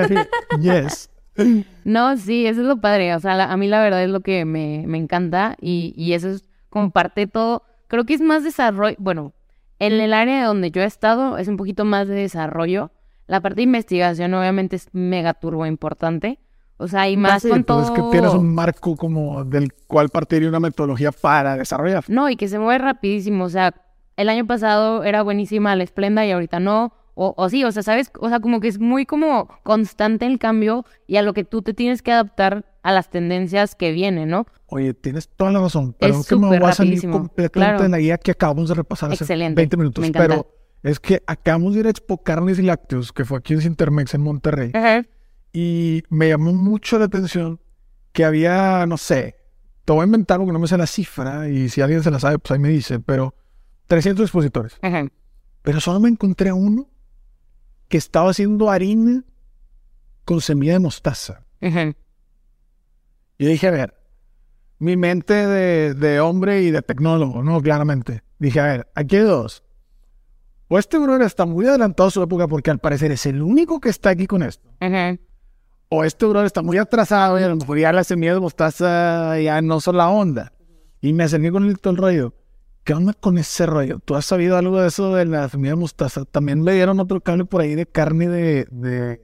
yes. No, sí, eso es lo padre. O sea, a mí la verdad es lo que me encanta. Y eso es como parte de todo. Creo que es más desarrollo. Bueno, en el área donde yo he estado es un poquito más de desarrollo. La parte de investigación obviamente es mega turbo importante. O sea, y más con todo... Es que tienes un marco como del cual partir y una metodología para desarrollar. No, y que se mueve rapidísimo. O sea, el año pasado era buenísima la Splenda y ahorita no. O sí, o sea, ¿sabes? O sea, como que es muy como constante el cambio y a lo que tú te tienes que adaptar a las tendencias que vienen, ¿no? Oye, tienes toda la razón. Pero que me voy a salir completamente en la guía que acabamos de repasar hace 20 minutos. Me encanta. Pero es que acabamos de ir a Expo Carnes y Lácteos, que fue aquí en Cintermex en Monterrey. Ajá. Y me llamó mucho la atención que había, no sé, te voy a inventar porque no me sé la cifra y si alguien se la sabe, pues ahí me dice, pero 300 expositores. Ajá. Pero solo me encontré a uno que estaba haciendo harina con semilla de mostaza. Ajá. Y dije, a ver, mi mente de hombre y de tecnólogo, ¿no? Claramente. Dije, a ver, aquí hay dos. O este brother está muy adelantado a su época porque al parecer es el único que está aquí con esto. Ajá. O este brother está muy atrasado y a lo mejor ya las semillas de mostaza ya no son la onda. Y me acerqué con todo el rollo. ¿Qué onda con ese rollo? ¿Tú has sabido algo de eso de la semilla de mostaza? También le dieron otro cable por ahí de carne de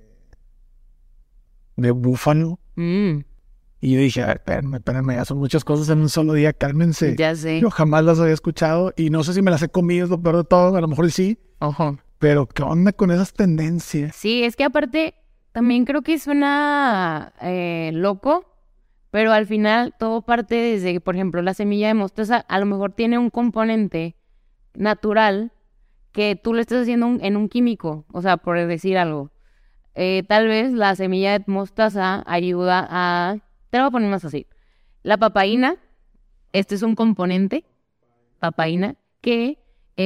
búfalo. Y yo dije, a ver, espérenme, ya son muchas cosas en un solo día, cálmense. Ya sé. Yo jamás las había escuchado y no sé si me las he comido, es lo peor de todo, a lo mejor sí. Ojo. Pero ¿qué onda con esas tendencias? Sí, es que aparte también creo que suena loco, pero al final todo parte desde que, por ejemplo, la semilla de mostaza a lo mejor tiene un componente natural que tú le estás haciendo en un químico, o sea, por decir algo. Tal vez la semilla de mostaza ayuda a... Te lo voy a poner más así. La papaína, este es un componente, papaína, que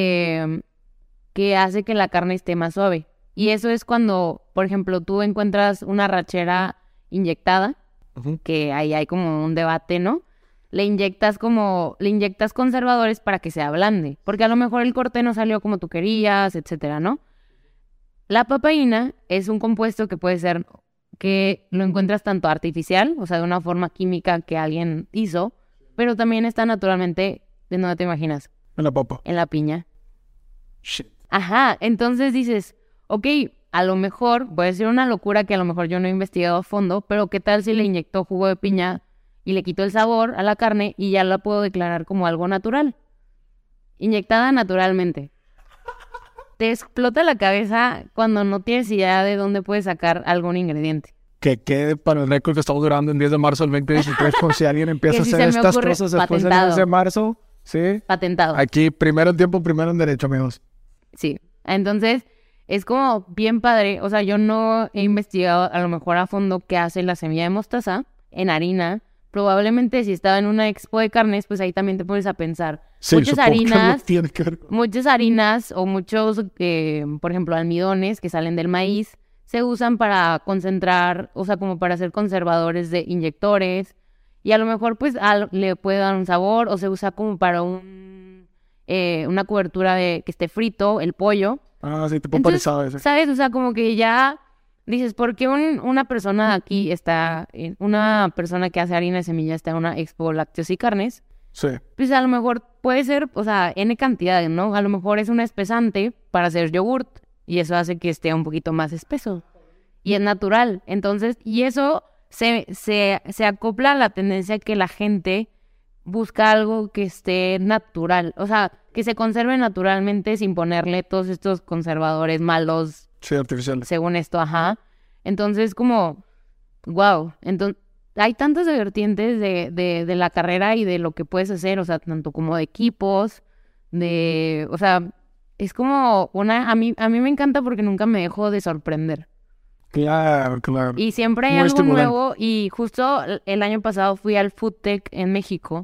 hace que la carne esté más suave. Y eso es cuando, por ejemplo, tú encuentras una arrachera inyectada, que ahí hay como un debate, ¿no? Le inyectas conservadores para que se ablande, porque a lo mejor el corte no salió como tú querías, etcétera, ¿no? La papaína es un compuesto que puede ser que lo encuentras tanto artificial, o sea, de una forma química que alguien hizo, pero también está naturalmente, ¿de dónde te imaginas? En la papa. En la piña. Shit. Ajá, entonces dices, ok, a lo mejor, puede ser una locura que a lo mejor yo no he investigado a fondo, pero ¿qué tal si le inyectó jugo de piña y le quitó el sabor a la carne y ya la puedo declarar como algo natural? Inyectada naturalmente. Te explota la cabeza cuando no tienes idea de dónde puedes sacar algún ingrediente. Que quede para el récord que estamos grabando el 10 de marzo del 2023, por si alguien empieza a si hacer se me estas ocurre, cosas después del patentado. 10 de marzo. Sí. Patentado. Aquí, primero en tiempo, primero en derecho, amigos. Sí. Entonces, es como bien padre. O sea, yo no he investigado a lo mejor a fondo qué hace la semilla de mostaza en harina. Probablemente si estaba en una expo de carnes, pues ahí también te pones a pensar. Sí, muchas supongo que no harinas, tiene que ver con... muchas harinas o muchos, por ejemplo, almidones que salen del maíz, se usan para concentrar, o sea, como para hacer conservadores de inyectores. Y a lo mejor, pues, le puede dar un sabor o se usa como para una cobertura de que esté frito, el pollo. Ah, sí, tipo Entonces, parizado ese. ¿sabes? O sea, como que ya dices, ¿por qué una persona aquí está, una persona que hace harina de semilla está en una expo lácteos y carnes? Sí. Pues a lo mejor puede ser, o sea, N cantidades, ¿no? A lo mejor es un espesante para hacer yogurt y eso hace que esté un poquito más espeso. Y es natural. Entonces, y eso se acopla a la tendencia que la gente busca algo que esté natural. O sea, que se conserve naturalmente sin ponerle todos estos conservadores malos. Sí, artificiales. Según esto, ajá. Entonces, como, wow. Entonces, hay tantas vertientes de la carrera y de lo que puedes hacer, o sea, tanto como de equipos, o sea, es como a mí me encanta porque nunca me dejo de sorprender. Claro, claro. Y siempre hay Muy algo estimulante. nuevo y justo el año pasado fui al Food Tech en México,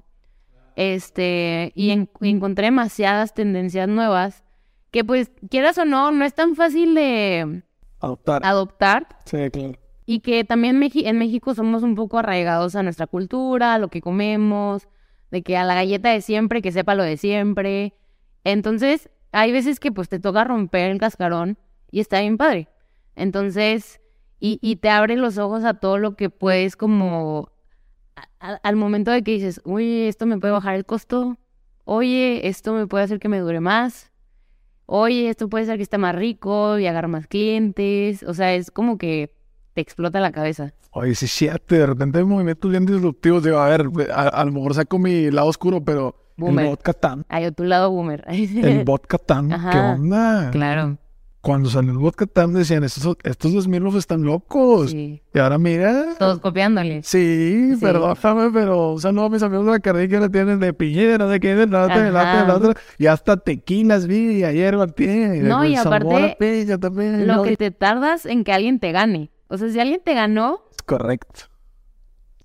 y encontré demasiadas tendencias nuevas que pues, quieras o no, no es tan fácil de adoptar. Sí, claro. Y que también en México somos un poco arraigados a nuestra cultura, a lo que comemos, de que a la galleta de siempre, que sepa lo de siempre. Entonces, hay veces que pues te toca romper el cascarón y está bien padre. Entonces, y te abre los ojos a todo lo que puedes como... al momento de que dices, oye, esto me puede bajar el costo. Oye, esto me puede hacer que me dure más. Oye, esto puede ser que esté más rico y agarrar más clientes. O sea, es como que te explota la cabeza. Oye, sí, cierto, de repente hay movimientos bien disruptivos. Digo, a ver, a lo mejor saco mi lado oscuro, pero Boomer. el vodka tan, Ay, a tu lado boomer. el vodka tan, Ajá. ¿qué onda? Claro. Cuando salió el vodka tan decían, estos 2000 están locos. Sí. Y ahora mira. Todos copiándole. Sí, Sí. perdóname, pero un saludo a mis amigos de la carrera que la tienen de piñera, de que de la Ajá. otra, y hasta tequilas vi ayer, Martín. No, y aparte, piña también. Lo ¿no? que te tardas en que alguien te gane. O sea, si alguien te ganó, Es correcto.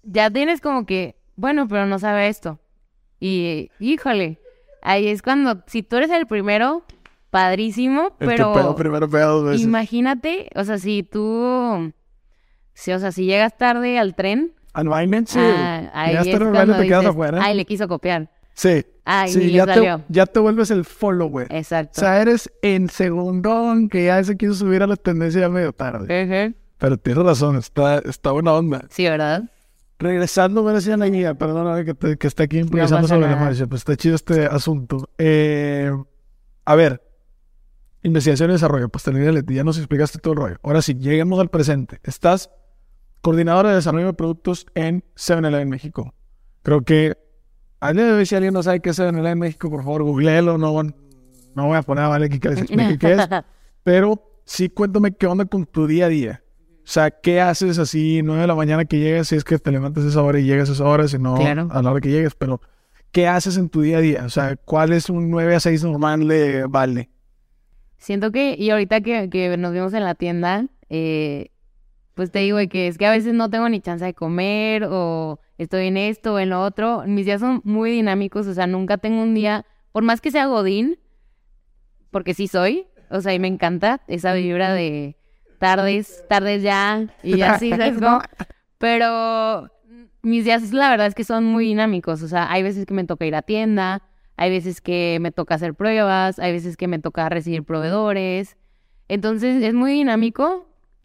ya tienes como que, bueno, pero no sabe esto. Y, híjole, ahí es cuando, si tú eres el primero, padrísimo, pero primero pega 2 veces. imagínate, o sea, si tú, sí, o sea, si llegas tarde al tren, Al baile, sí. ahí Ya es hasta el baile cuando te quedas dices, afuera. ay, le quiso copiar. Sí. Ay, sí, ni le salió. ya te vuelves el follower. Exacto. O sea, eres el segundón que ya se quiso subir a la tendencia ya medio tarde. Ujú. Pero tienes razón, está buena onda. Sí, ¿verdad? Regresando, me decía la guía, perdóname que esté aquí improvisando pasa sobre la nada. marcha, pues está chido este asunto. A ver, investigación y desarrollo, pues ya nos explicaste todo el rollo. Ahora sí, lleguemos al presente. Estás coordinadora de desarrollo de productos en 7-Eleven México. Creo que, si alguien no sabe qué es 7-Eleven México, por favor, googleelo, no voy a poner a Vale aquí que les explique qué es. Pero sí, cuéntame qué onda con tu día a día. O sea, ¿qué haces así 9 de la mañana que llegas? Si es que te levantas a esa hora y llegas a esa hora, si no, Claro. a la hora que llegues. Pero, ¿qué haces en tu día a día? O sea, ¿cuál es un 9 a 6 normal de Vale? Siento que, y ahorita que nos vimos en la tienda, pues te digo de que es que a veces no tengo ni chance de comer, o estoy en esto o en lo otro. Mis días son muy dinámicos, o sea, nunca tengo un día, por más que sea godín, porque sí soy, o sea, y me encanta esa vibra de tardes ya, y así, ¿sabes cómo? Pero mis días, la verdad es que son muy dinámicos, o sea, hay veces que me toca ir a tienda, hay veces que me toca hacer pruebas, hay veces que me toca recibir proveedores, entonces es muy dinámico,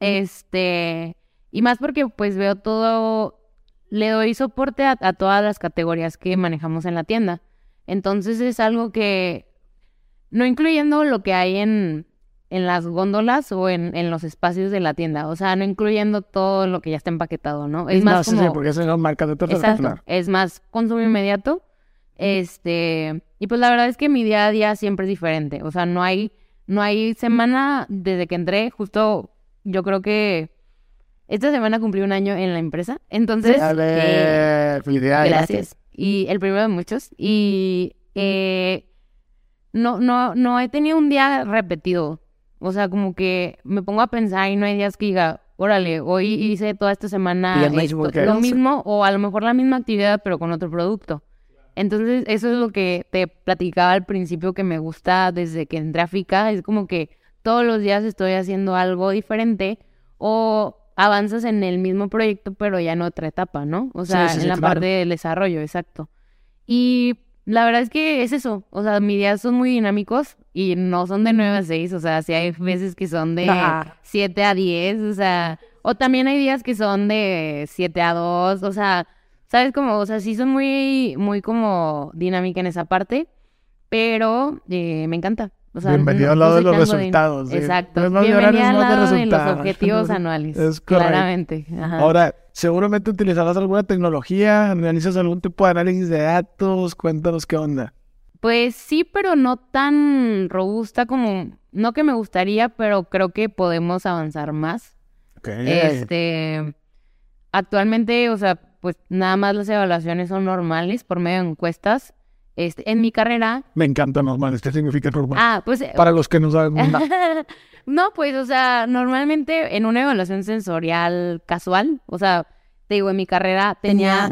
y más porque pues veo todo, le doy soporte a todas las categorías que manejamos en la tienda, entonces es algo que, no incluyendo lo que hay en las góndolas o en los espacios de la tienda, o sea, no incluyendo todo lo que ya está empaquetado, ¿no? Es más como... Sí, porque esas son marcas de tercera. Exacto, Claro. es más consumo inmediato, y pues la verdad es que mi día a día siempre es diferente, o sea, no hay semana desde que entré, justo yo creo que esta semana cumplí 1 año en la empresa, entonces, Felicidades. gracias, y el primero de muchos, y no he tenido un día repetido, o sea, como que me pongo a pensar y no hay días que diga, órale, hoy hice toda esta semana lo mismo, o a lo mejor la misma actividad pero con otro producto. Entonces, eso es lo que te platicaba al principio que me gusta desde que entré a FICA, es como que todos los días estoy haciendo algo diferente o avanzas en el mismo proyecto pero ya en otra etapa, ¿no? O sea, Sí, en la claro. parte del desarrollo, exacto. Y la verdad es que es eso, o sea, mis días son muy dinámicos y no son de 9 a 6, o sea, sí hay veces que son de 7 a 10, o sea, o también hay días que son de 7 a 2, o sea, ¿sabes cómo? O sea, sí son muy, muy como dinámica en esa parte, pero me encanta. O sea, Bienvenido al lado de soy los tan godín. resultados. ¿sí? Exacto. No es más de Bienvenida horarios, al más de lado de los resultados. objetivos anuales. Es correcto. Claramente. Ajá. Ahora, seguramente utilizarás alguna tecnología, realizas algún tipo de análisis de datos, cuéntanos qué onda. Pues sí, pero no tan robusta como, no que me gustaría, pero creo que podemos avanzar más. Okay. Actualmente, o sea, pues nada más las evaluaciones son normales por medio de encuestas. En mi carrera, Me encanta normal, ¿qué significa normal? pues Para los que no saben. no, pues, o sea, normalmente en una evaluación sensorial casual, o sea, te digo, en mi carrera tenía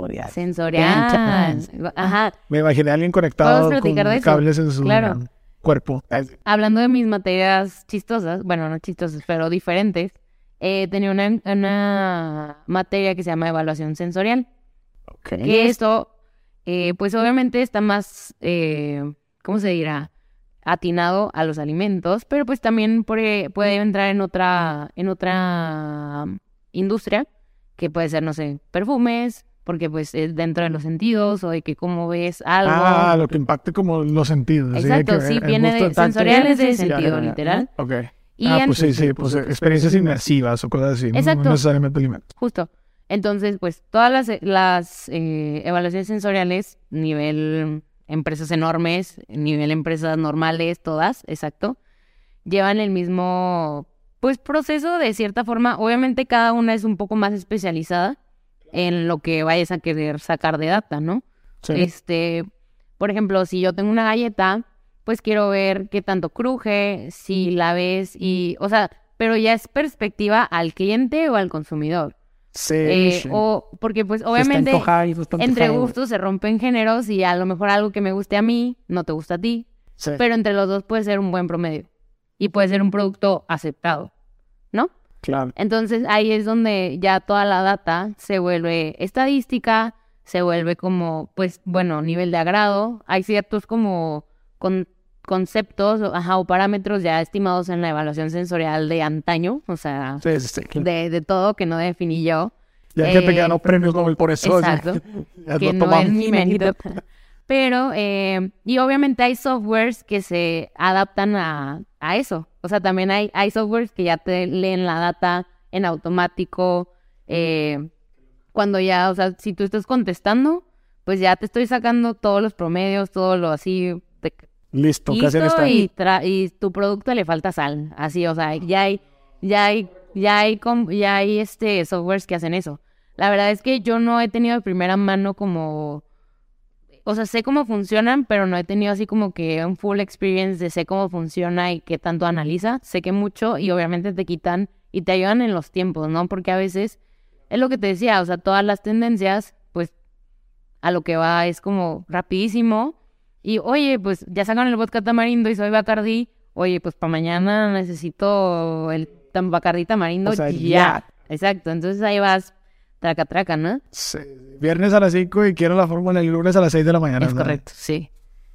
sensorial. Ajá. Me imaginé a alguien conectado ¿Podemos con platicar de eso? cables en su Claro. cuerpo. Hablando de mis materias chistosas, bueno, no chistosas, pero diferentes, tenía una materia que se llama evaluación sensorial. Que esto, pues obviamente está más, ¿cómo se dirá? Atinado a los alimentos, pero pues también puede entrar en otra industria, que puede ser, no sé, perfumes, porque pues es dentro de los sentidos, o de que cómo ves algo. Lo que impacte como los sentidos. así Exacto, que sí, el viene gusto de tacto. sentido, Sí, sentido, literal. Ok. Y Pues sí, pues experiencias inmersivas o cosas así. Exacto. No necesariamente alimentos. Justo. Entonces, pues, todas las evaluaciones sensoriales, nivel empresas enormes, nivel empresas normales, todas, exacto, llevan el mismo, pues, proceso de cierta forma. Obviamente cada una es un poco más especializada en lo que vayas a querer sacar de data, ¿no? Sí. Por ejemplo, si yo tengo una galleta, pues quiero ver qué tanto cruje, si la ves y, o sea, pero ya es perspectiva al cliente o al consumidor. Sí. O porque pues Se está obviamente antojando, está entre antojado. gustos se rompen géneros y a lo mejor algo que me guste a mí no te gusta a ti, Sí. pero entre los dos puede ser un buen promedio y puede ser un producto aceptado, ¿no? Claro. Entonces ahí es donde ya toda la data se vuelve estadística, se vuelve como, pues, bueno, nivel de agrado. Hay ciertos como conceptos o parámetros ya estimados en la evaluación sensorial de antaño, o sea, Sí, claro. de todo que no definí yo. Y hay gente que ganó premios Nobel por eso. o sea, Exacto, ya que lo no es tomamos. mi mérito. Pero, y obviamente hay softwares que se adaptan a eso. O sea, también hay softwares que ya te leen la data en automático. Cuando ya, o sea, si tú estás contestando, pues ya te estoy sacando todos los promedios, todo lo así. Listo, casi Listo, está. y tu producto le falta sal. Así, o sea, ya hay softwares que hacen eso. La verdad es que yo no he tenido de primera mano como... O sea, sé cómo funcionan, pero no he tenido así como que un full experience de sé cómo funciona y qué tanto analiza. Sé que mucho y obviamente te quitan y te ayudan en los tiempos, ¿no? Porque a veces, es lo que te decía, o sea, todas las tendencias, pues, a lo que va es como rapidísimo. Y, oye, pues, ya sacaron el vodka tamarindo y soy Bacardí. Oye, pues, para mañana necesito el Bacardí tamarindo O sea, ya. Exacto, entonces ahí vas traca, ¿no? Sí. Viernes a las 5 y quiero la fórmula el lunes a las 6 de la mañana. Es ¿no? correcto, sí.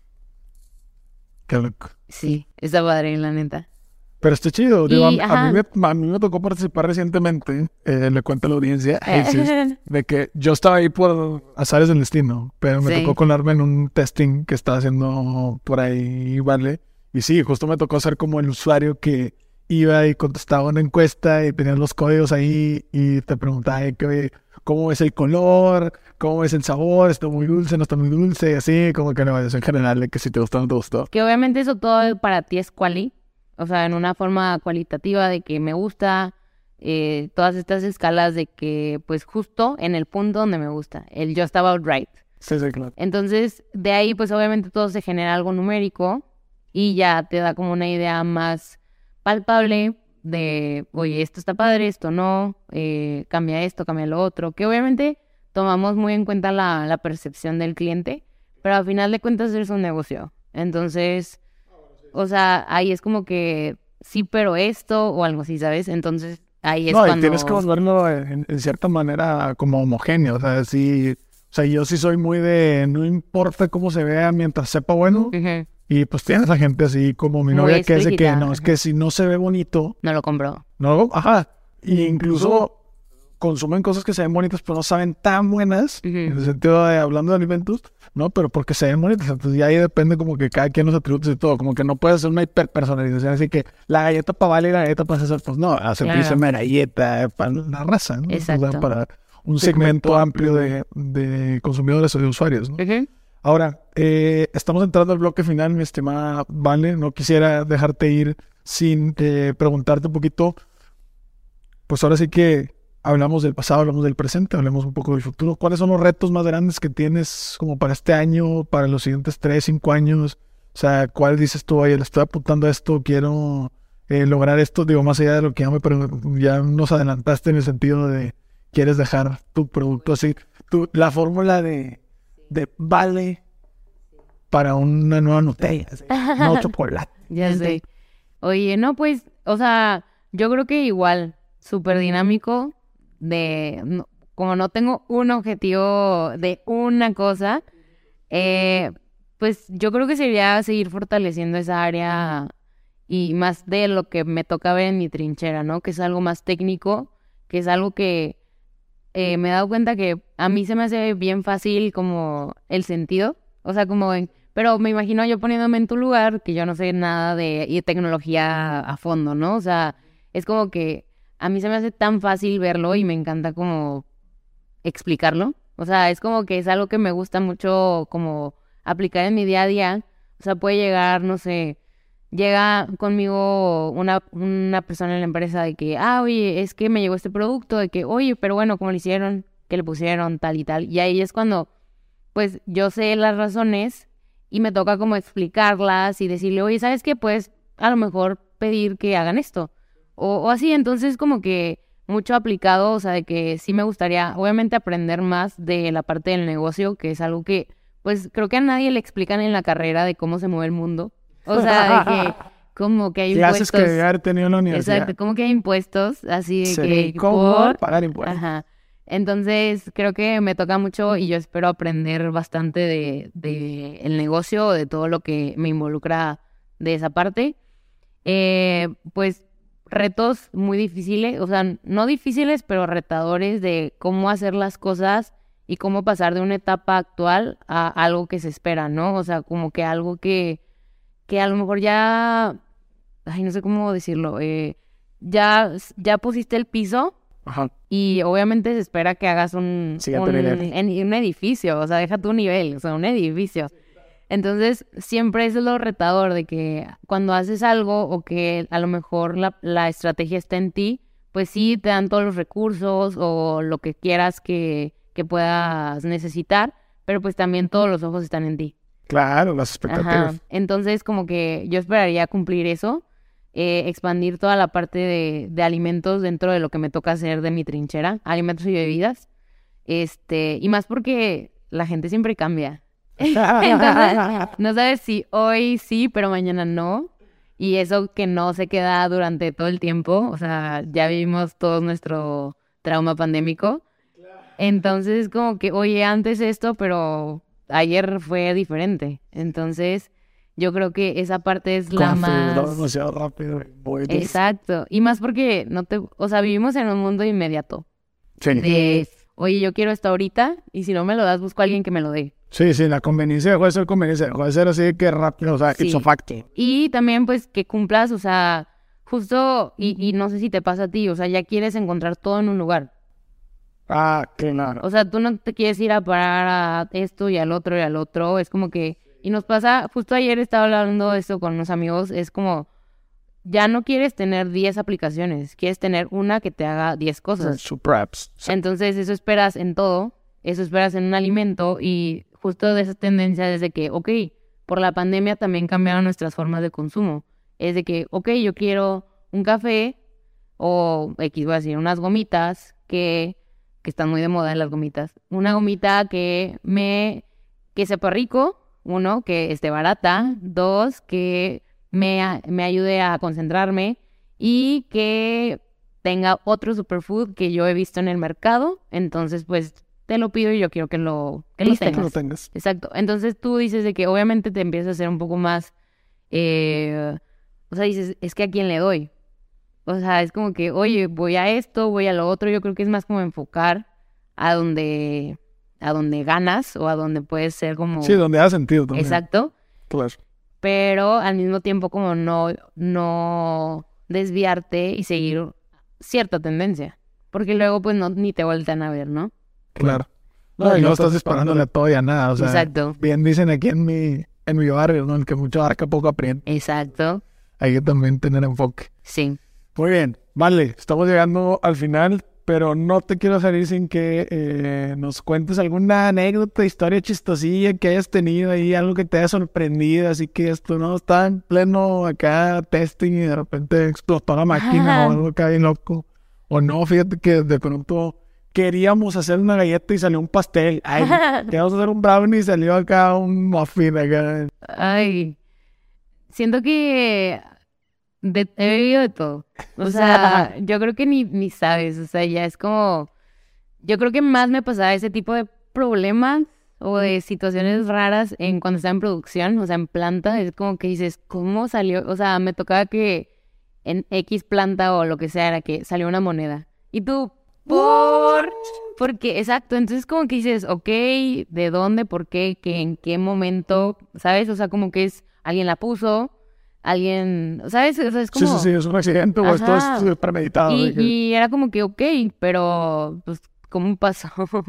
Qué loco. Sí, está padre, la neta. Pero está chido. Digo, Y, a mí me tocó participar recientemente, le cuento a la audiencia, de que yo estaba ahí por azares del destino, pero me Sí. tocó colarme en un testing que estaba haciendo por ahí, ¿vale? Y sí, justo me tocó ser como el usuario que iba y contestaba una encuesta y tenían los códigos ahí y te preguntaba cómo es el color, cómo es el sabor, está muy dulce, no está muy dulce, y así, como que no, eso en general, de que si te gustó o no te gustó. Que obviamente eso todo para ti es quali, o sea, en una forma cualitativa de que me gusta, todas estas escalas de que, pues justo en el punto donde me gusta, el just about right. Sí, claro. Entonces, de ahí, pues obviamente todo se genera algo numérico y ya te da como una idea más palpable de, oye, esto está padre, esto no, cambia esto, cambia lo otro, que obviamente tomamos muy en cuenta la percepción del cliente, pero al final de cuentas es un negocio. Entonces, o sea, ahí es como que sí, pero esto o algo así, ¿sabes? Entonces, ahí es No, cuando... y tienes que volverlo en cierta manera como homogéneo, o sea, sí, o sea, yo sí soy muy de, no importa cómo se vea mientras sepa bueno, Ujú, y pues tienes a gente así como mi Muy novia que es de que, explícita, no, es que si no se ve bonito, no lo compró. no, ajá, y incluso consumen cosas que se ven bonitas, pero no saben tan buenas, Ujú. en el sentido de hablando de alimentos, ¿no? Pero porque se ven bonitas, entonces ya ahí depende como que cada quien los atributos y todo, como que no puedes hacer una hiperpersonalización, así que la galleta para Vale y la galleta para César, pues no, hacer Claro. una galleta para la raza, ¿no? Exacto. O sea, para un segmento amplio de consumidores o de usuarios, ¿no? Ujú. Ahora, estamos entrando al bloque final, mi estimada Vale, no quisiera dejarte ir sin preguntarte un poquito, pues ahora sí que hablamos del pasado, hablamos del presente, hablemos un poco del futuro. ¿Cuáles son los retos más grandes que tienes como para este año, para los siguientes 3, 5 años? O sea, ¿cuál dices tú, oye, le estoy apuntando a esto, quiero lograr esto? Digo, más allá de lo que ya nos adelantaste en el sentido de quieres dejar tu producto así. La fórmula de Vale para una nueva Nutella, así, no chocolate. Ya sé. Oye, no, pues, o sea, yo creo que igual, súper dinámico, como no tengo un objetivo de una cosa, pues yo creo que sería seguir fortaleciendo esa área y más de lo que me toca ver en mi trinchera, ¿no? Que es algo más técnico, que es algo que me he dado cuenta que a mí se me hace bien fácil como el sentido, o sea, pero me imagino yo poniéndome en tu lugar, que yo no sé nada de tecnología a fondo, ¿no? O sea, es como que a mí se me hace tan fácil verlo y me encanta como explicarlo. O sea, es como que es algo que me gusta mucho como aplicar en mi día a día. O sea, puede llegar, no sé, llega conmigo una persona en la empresa de que, oye, es que me llegó este producto, de que, oye, pero bueno, ¿cómo lo hicieron? ¿Qué le pusieron? Tal y tal. Y ahí es cuando, pues, yo sé las razones y me toca como explicarlas y decirle, oye, ¿sabes qué? Pues, a lo mejor pedir que hagan esto. O así, entonces como que mucho aplicado, o sea, de que sí me gustaría, obviamente, aprender más de la parte del negocio, que es algo que, pues, creo que a nadie le explican en la carrera de cómo se mueve el mundo. O sea, de que como que hay Clases impuestos. que debe haber tenido en la universidad. Exacto, como que hay impuestos, así de Sí, que ¿cómo pagar impuestos? Ajá. Entonces, creo que me toca mucho y yo espero aprender bastante de el negocio, de todo lo que me involucra de esa parte. Pues retos muy difíciles, o sea, no difíciles, pero retadores de cómo hacer las cosas y cómo pasar de una etapa actual a algo que se espera, ¿no? O sea, como que algo que a lo mejor ya, ay, no sé cómo decirlo, ya pusiste el piso Ajá. y obviamente se espera que hagas un edificio, o sea, deja tu nivel, o sea, un edificio. Entonces, siempre es lo retador de que cuando haces algo o que a lo mejor la estrategia está en ti, pues sí te dan todos los recursos o lo que quieras que puedas necesitar, pero pues también todos los ojos están en ti. Claro, las expectativas. Ajá. Entonces, como que yo esperaría cumplir eso, expandir toda la parte de alimentos dentro de lo que me toca hacer de mi trinchera, alimentos y bebidas, y más porque la gente siempre cambia. Entonces, no sabes si hoy sí, pero mañana no. Y eso que no se queda durante todo el tiempo. O sea, ya vivimos todo nuestro trauma pandémico. Entonces, como que, oye, antes esto, pero ayer fue diferente. Entonces, yo creo que esa parte es la más... demasiado rápido. Exacto. Y más porque o sea, vivimos en un mundo inmediato. Sí. De, oye, yo quiero esto ahorita y si no me lo das, busco a alguien que me lo dé. Sí, la conveniencia dejó de ser conveniencia, dejó de ser así que rápido, o sea, Sí. ipso facto. Y también, pues, que cumplas, o sea, justo, y no sé si te pasa a ti, o sea, ya quieres encontrar todo en un lugar. Ah, claro. O sea, tú no te quieres ir a parar a esto y al otro, es como que... Y nos pasa, justo ayer estaba hablando de esto con unos amigos, es como, ya no quieres tener 10 aplicaciones, quieres tener una que te haga 10 cosas. Super apps. Sí. Entonces, eso esperas en todo, eso esperas en un alimento y justo de esa tendencia desde que, ok, por la pandemia también cambiaron nuestras formas de consumo. Es de que, ok, yo quiero un café o, X, voy a decir, unas gomitas que están muy de moda las gomitas. Una gomita que sepa rico, uno, que esté barata, dos, que me ayude a concentrarme y que tenga otro superfood que yo he visto en el mercado. Entonces, pues, te lo pido y yo quiero que lo tengas. Exacto. Entonces tú dices de que obviamente te empiezas a hacer un poco más, o sea, dices, es que ¿a quién le doy? O sea, es como que, oye, voy a esto, voy a lo otro. Yo creo que es más como enfocar a donde ganas o a donde puedes ser como... Sí, donde da sentido también. Exacto. Claro. Pero al mismo tiempo como no desviarte y seguir cierta tendencia. Porque luego pues ni te vueltan a ver, ¿no? Claro. No, y no estás disparándole a todo y a nada. O sea, exacto. Bien dicen aquí en mi barrio, ¿no? El que mucho abarca poco aprieta. Exacto. Hay que también tener enfoque. Sí. Muy bien. Vale, estamos llegando al final, pero no te quiero salir sin que nos cuentes alguna anécdota, historia chistosilla que hayas tenido ahí, algo que te haya sorprendido, así que esto no está en pleno acá testing y de repente explotó la máquina o algo acá bien loco. O no, fíjate que de pronto queríamos hacer una galleta y salió un pastel. Ay, queríamos hacer un brownie y salió acá un muffin acá. Ay, siento que he vivido de todo. O sea, yo creo que ni sabes. O sea, ya es como... Yo creo que más me pasaba ese tipo de problemas o de situaciones raras cuando estaba en producción, o sea, en planta. Es como que dices, ¿cómo salió? O sea, me tocaba que en X planta o lo que sea era que salió una moneda. Y tú, porque, exacto, entonces como que dices, ok, ¿de dónde? ¿Por qué? ¿En qué momento? ¿Sabes? O sea, como que alguien la puso, alguien, ¿sabes? O sea, es como... Sí, es un accidente o esto es premeditado. Y era como que, ok, pero, pues, ¿cómo pasó?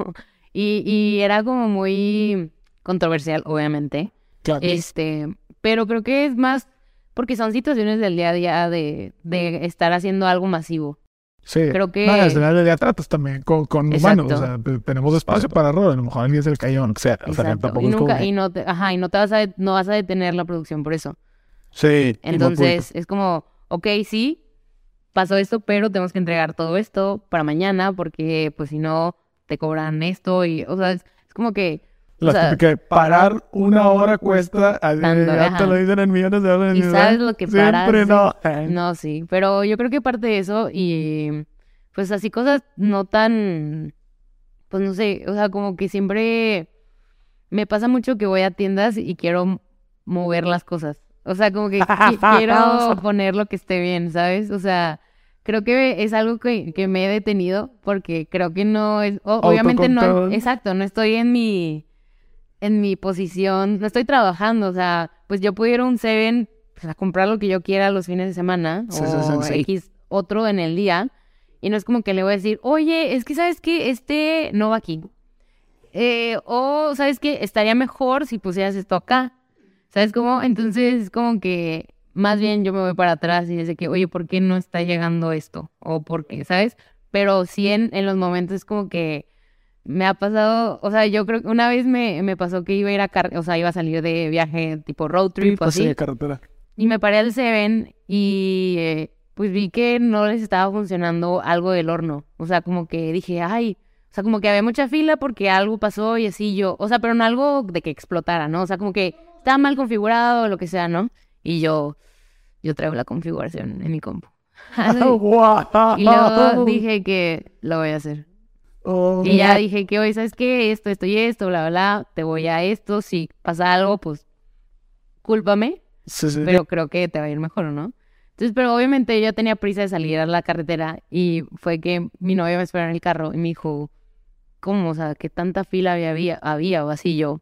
y era como muy controversial, obviamente. Claro. Pero creo que es más porque son situaciones del día a día de estar haciendo algo masivo. Sí, creo que... al final del día tratas también con humanos, o sea, tenemos espacio para error, a lo mejor alguien se le cayó, o sea, tampoco y es como... no vas a detener la producción por eso. Sí. Entonces, es como, ok, sí, pasó esto, pero tenemos que entregar todo esto para mañana porque pues si no te cobran esto y, o sea, es como que... o La sea, típica, parar una hora cuesta, tanto, ya te ajá. lo dicen en millones de dólares. Y ¿verdad? sabes lo que paras. Siempre no. No, sí, pero yo creo que parte de eso y pues así cosas no tan, pues no sé, o sea, como que siempre me pasa mucho que voy a tiendas y quiero mover las cosas. O sea, como que quiero poner lo que esté bien, ¿sabes? O sea, creo que es algo que me he detenido porque creo que no es, obviamente no, Autocontrol. exacto, no estoy en mi posición, no estoy trabajando, o sea, pues yo puedo ir a un Seven pues, a comprar lo que yo quiera los fines de semana Sí, o sí. X otro en el día y no es como que le voy a decir, oye, es que sabes que este no va aquí. O sabes que estaría mejor si pusieras esto acá. ¿Sabes cómo? Entonces es como que más bien yo me voy para atrás y dice que, oye, ¿por qué no está llegando esto? O ¿por qué? ¿Sabes? Pero sí en los momentos es como que me ha pasado, o sea, yo creo que una vez me pasó que iba a ir o sea, iba a salir de viaje tipo road trip o Pues sí, así. de carretera. Y me paré al Seven y pues vi que no les estaba funcionando algo del horno. O sea, como que dije, ay, o sea, como que había mucha fila porque algo pasó y así yo, o sea, pero no algo de que explotara, ¿no? O sea, como que estaba mal configurado o lo que sea, ¿no? Y yo traigo la configuración en mi compu. Así. Y luego dije que lo voy a hacer. Y ya dije que hoy, ¿sabes qué? Esto y esto, bla, bla, bla, te voy a esto. Si pasa algo, pues, cúlpame. Sí. Pero creo que te va a ir mejor, ¿no? Entonces, pero obviamente yo tenía prisa de salir a la carretera y fue que mi novia me esperaba en el carro y me dijo, ¿cómo? O sea, ¿qué tanta fila había o así yo?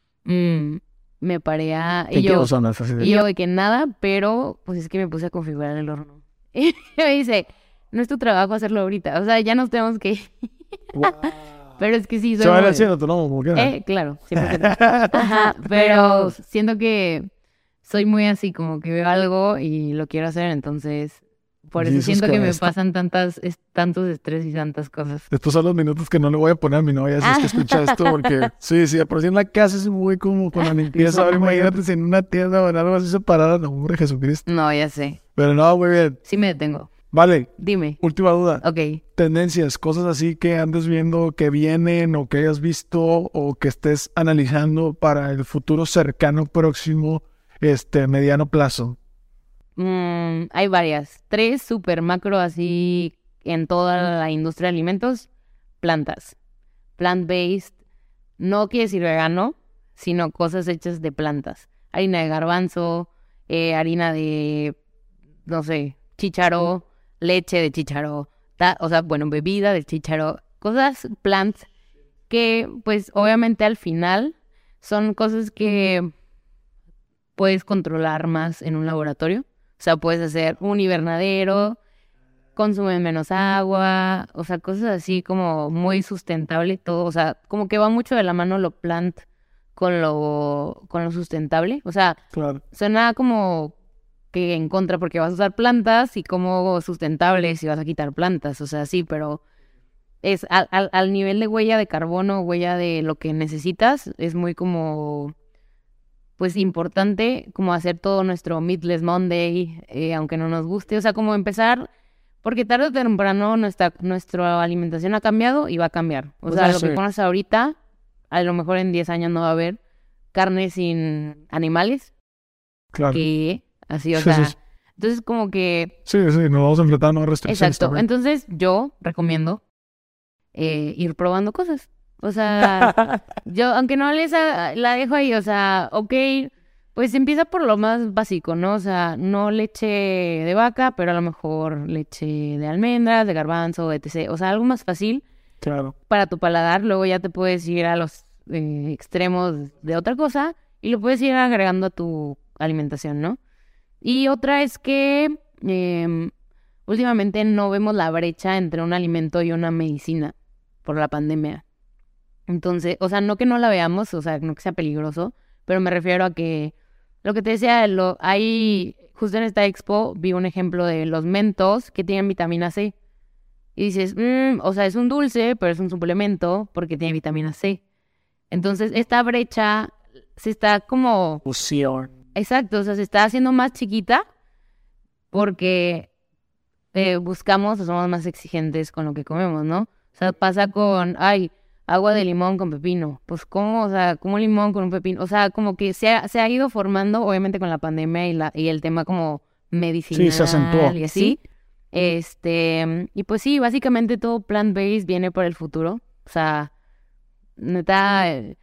Me paré a... Y yo, de que nada, pero pues es que me puse a configurar el horno. Y me dice, no es tu trabajo hacerlo ahorita, o sea, ya nos tenemos que ir. Wow. Pero es que sí, soy Se va a ir muy- haciendo tu nombre como quiera. claro, 100%. Ajá, pero siento que soy muy así, como que veo algo y lo quiero hacer, entonces por eso Jesus siento que me Christ. pasan tantos estrés y tantas cosas. Estos son los minutos que no le voy a poner a mi novia si es que escucha esto, porque sí, por si en la casa es muy como con la limpieza. Ahora imagínate si en una tienda o en algo así separada, no, hombre, Jesucristo. No, ya sé. Pero no, muy bien. Sí me detengo. Vale, Dime. última duda. Ok. Tendencias, cosas así que andes viendo que vienen o que hayas visto o que estés analizando para el futuro cercano, próximo, mediano plazo. Hay varias. 3 super macro así en toda la industria de alimentos. Plantas. Plant-based. No quiere decir vegano, sino cosas hechas de plantas. Harina de garbanzo, harina de, no sé, chícharo, leche de chícharo, o sea, bueno, bebida de chícharo. Cosas plant que, pues, obviamente al final son cosas que puedes controlar más en un laboratorio. O sea, puedes hacer un invernadero, consumen menos agua, o sea, cosas así como muy sustentable todo. O sea, como que va mucho de la mano lo plant con lo sustentable. O sea, Claro. suena como que en contra porque vas a usar plantas y como sustentable si vas a quitar plantas. O sea, sí, pero es al nivel de huella de carbono, huella de lo que necesitas, es muy como... pues importante como hacer todo nuestro Meatless Monday, aunque no nos guste, o sea, como empezar, porque tarde o temprano nuestra alimentación ha cambiado y va a cambiar. O sea, lo que conoces ahorita, a lo mejor en 10 años no va a haber carne sin animales, Claro. que así, o Sí, sea, sí. entonces como que, Sí, nos vamos a enfrentar a nuevas restricciones. exacto, también. entonces yo recomiendo ir probando cosas. O sea, yo, aunque no la dejo ahí, o sea, ok, pues empieza por lo más básico, ¿no? O sea, no leche de vaca, pero a lo mejor leche de almendras, de garbanzo, etc. O sea, algo más fácil Claro. para tu paladar. Luego ya te puedes ir a los extremos de otra cosa y lo puedes ir agregando a tu alimentación, ¿no? Y otra es que últimamente no vemos la brecha entre un alimento y una medicina por la pandemia. Entonces, o sea, no que no la veamos, o sea, no que sea peligroso, pero me refiero a que lo que te decía, hay, justo en esta expo vi un ejemplo de los mentos que tienen vitamina C. Y dices, o sea, es un dulce, pero es un suplemento porque tiene vitamina C. Entonces, esta brecha se está como... Fusión. Exacto, o sea, se está haciendo más chiquita porque buscamos o somos más exigentes con lo que comemos, ¿no? O sea, pasa con, agua de limón con pepino. Pues, ¿cómo? O sea, ¿cómo limón con un pepino? O sea, como que se ha ido formando, obviamente con la pandemia y el tema como medicinal. Sí, se acentuó. Y así. Y pues sí, básicamente todo plant-based viene por el futuro. O sea, neta,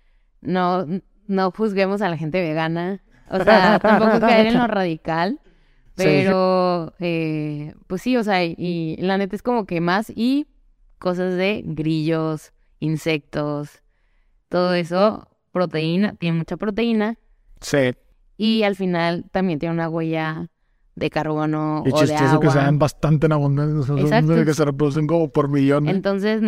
no juzguemos a la gente vegana. O sea, tampoco caer en lo radical. Pero, pues sí, o sea, y la neta es como que más y cosas de grillos, insectos, todo eso, proteína, tiene mucha proteína. Sí. Y al final también tiene una huella de carbono Y o de chistoso agua. que sean bastante en abundancia, o sea, Exacto. que se reproducen como por millones. Entonces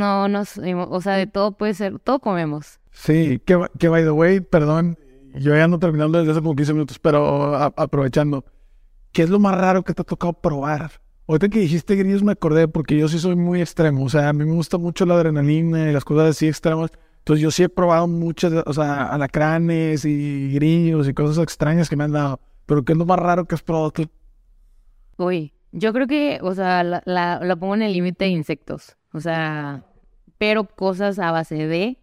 o sea, de todo puede ser, todo comemos. Sí, que by the way, perdón, yo ya ando terminando desde hace como 15 minutos, pero aprovechando, ¿qué es lo más raro que te ha tocado probar? Ahorita que dijiste grillos me acordé porque yo sí soy muy extremo, o sea, a mí me gusta mucho la adrenalina y las cosas así extremas, entonces yo sí he probado muchas, o sea, alacranes y grillos y cosas extrañas que me han dado, pero ¿qué es lo más raro que has probado tú? Uy, yo creo que, o sea, la pongo en el límite de insectos, o sea, pero cosas a base de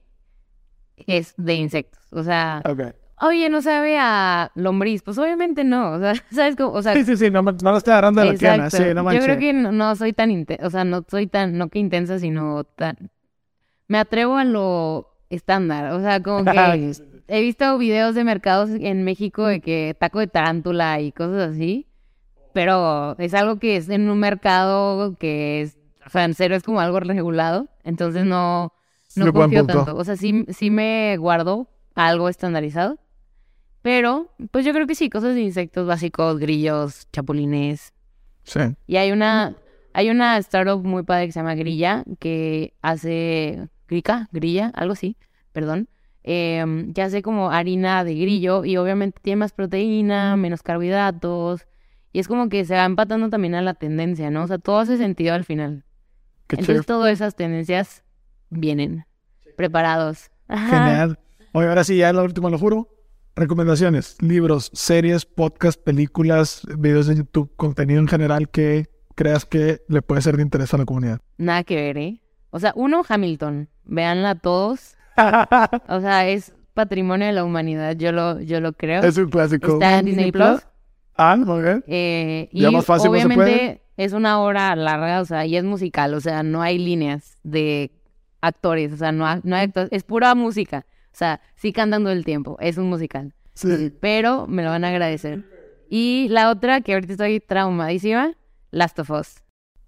insectos, o sea, Okay. oye, no sabe a lombriz, pues obviamente no, o sea, ¿sabes cómo? O sea, Sí, no lo estoy agarrando de la tienda, exacto. sí, no manches. Yo creo que no soy tan intensa, o sea, no soy tan, no que intensa, sino tan, me atrevo a lo estándar, o sea, como que he visto videos de mercados en México de que taco de tarántula y cosas así, pero es algo que es en un mercado que es, o sea, en serio es como algo regulado, entonces no Muy buen confío punto. tanto, o sea, sí me guardo algo estandarizado, pero pues yo creo que sí, cosas de insectos básicos, grillos, chapulines. Sí. Y hay una startup muy padre que se llama Grilla, que hace grilla, algo así, perdón, que hace como harina de grillo y obviamente tiene más proteína, menos carbohidratos, y es como que se va empatando también a la tendencia, ¿no? O sea, todo hace sentido al final. Qué Entonces chévere. todas esas tendencias vienen preparados. Ajá. Genial. Oye, ahora sí, ya es la última, lo juro. Recomendaciones, libros, series, podcasts, películas, videos de YouTube, contenido en general que creas que le puede ser de interés a la comunidad. Nada que ver, ¿eh? O sea, Hamilton, véanla todos. O sea, es patrimonio de la humanidad, yo lo creo. Es un clásico. Está en Disney Plus. Muy bien. Y Ya más fácil no se puede. obviamente es una hora larga, o sea, y es musical, o sea, no hay líneas de actores, o sea, no hay actores, es pura música. O sea, sí cantando el tiempo, es un musical. Sí. Pero me lo van a agradecer. Y la otra, que ahorita estoy traumadísima, Last of Us.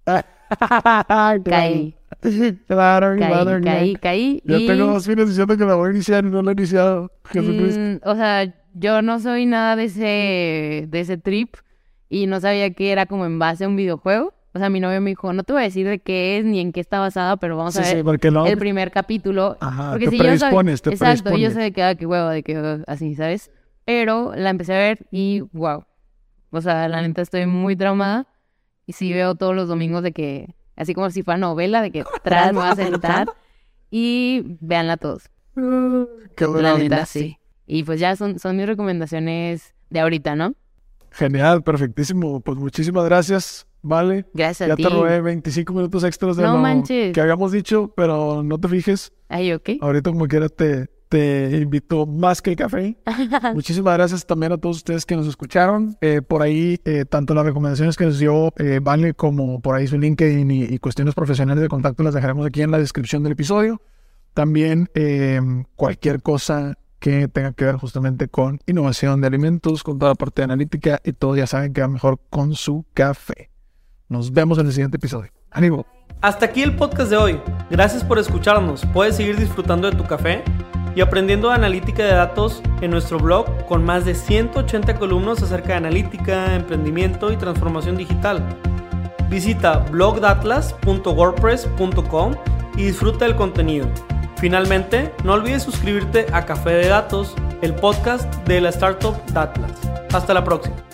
Caí. Claro, Caí. Yo y, tengo 2 fines diciendo que la voy a iniciar y no la he iniciado. Jesucristo. o sea, yo no soy nada de ese trip y no sabía que era como en base a un videojuego. O sea, mi novio me dijo, no te voy a decir de qué es ni en qué está basada, pero vamos a ver porque no. el primer capítulo. Ajá, Porque te si yo predispones, te exacto, yo predispones. sé de qué huevo, de que así, ¿sabes? Pero la empecé a ver y wow. O sea, la neta estoy muy traumada. Y sí veo todos los domingos de que, así como si fuera novela, de que tras me voy a sentar y véanla todos. Qué La bueno. neta, sí. Y pues ya son mis recomendaciones de ahorita, ¿no? Genial, perfectísimo. Pues muchísimas gracias, vale. Gracias Ya a ti. te robé 25 minutos extras de No lo manches. que habíamos dicho, pero no te fijes. Ay, ok. Ahorita como quiera te invito más que el café. Muchísimas gracias también a todos ustedes que nos escucharon. Por ahí, tanto las recomendaciones que nos dio Vale como por ahí su LinkedIn y cuestiones profesionales de contacto las dejaremos aquí en la descripción del episodio. También cualquier cosa que tenga que ver justamente con innovación de alimentos, con toda la parte de analítica y todo, ya saben que va mejor con su café. Nos vemos en el siguiente episodio. ¡Ánimo! Hasta aquí el podcast de hoy. Gracias por escucharnos. Puedes seguir disfrutando de tu café y aprendiendo de analítica de datos en nuestro blog con más de 180 columnas acerca de analítica, emprendimiento y transformación digital. Visita blogdatlas.wordpress.com y disfruta del contenido. Finalmente, no olvides suscribirte a Café de Datos, el podcast de la startup Datlas. Hasta la próxima.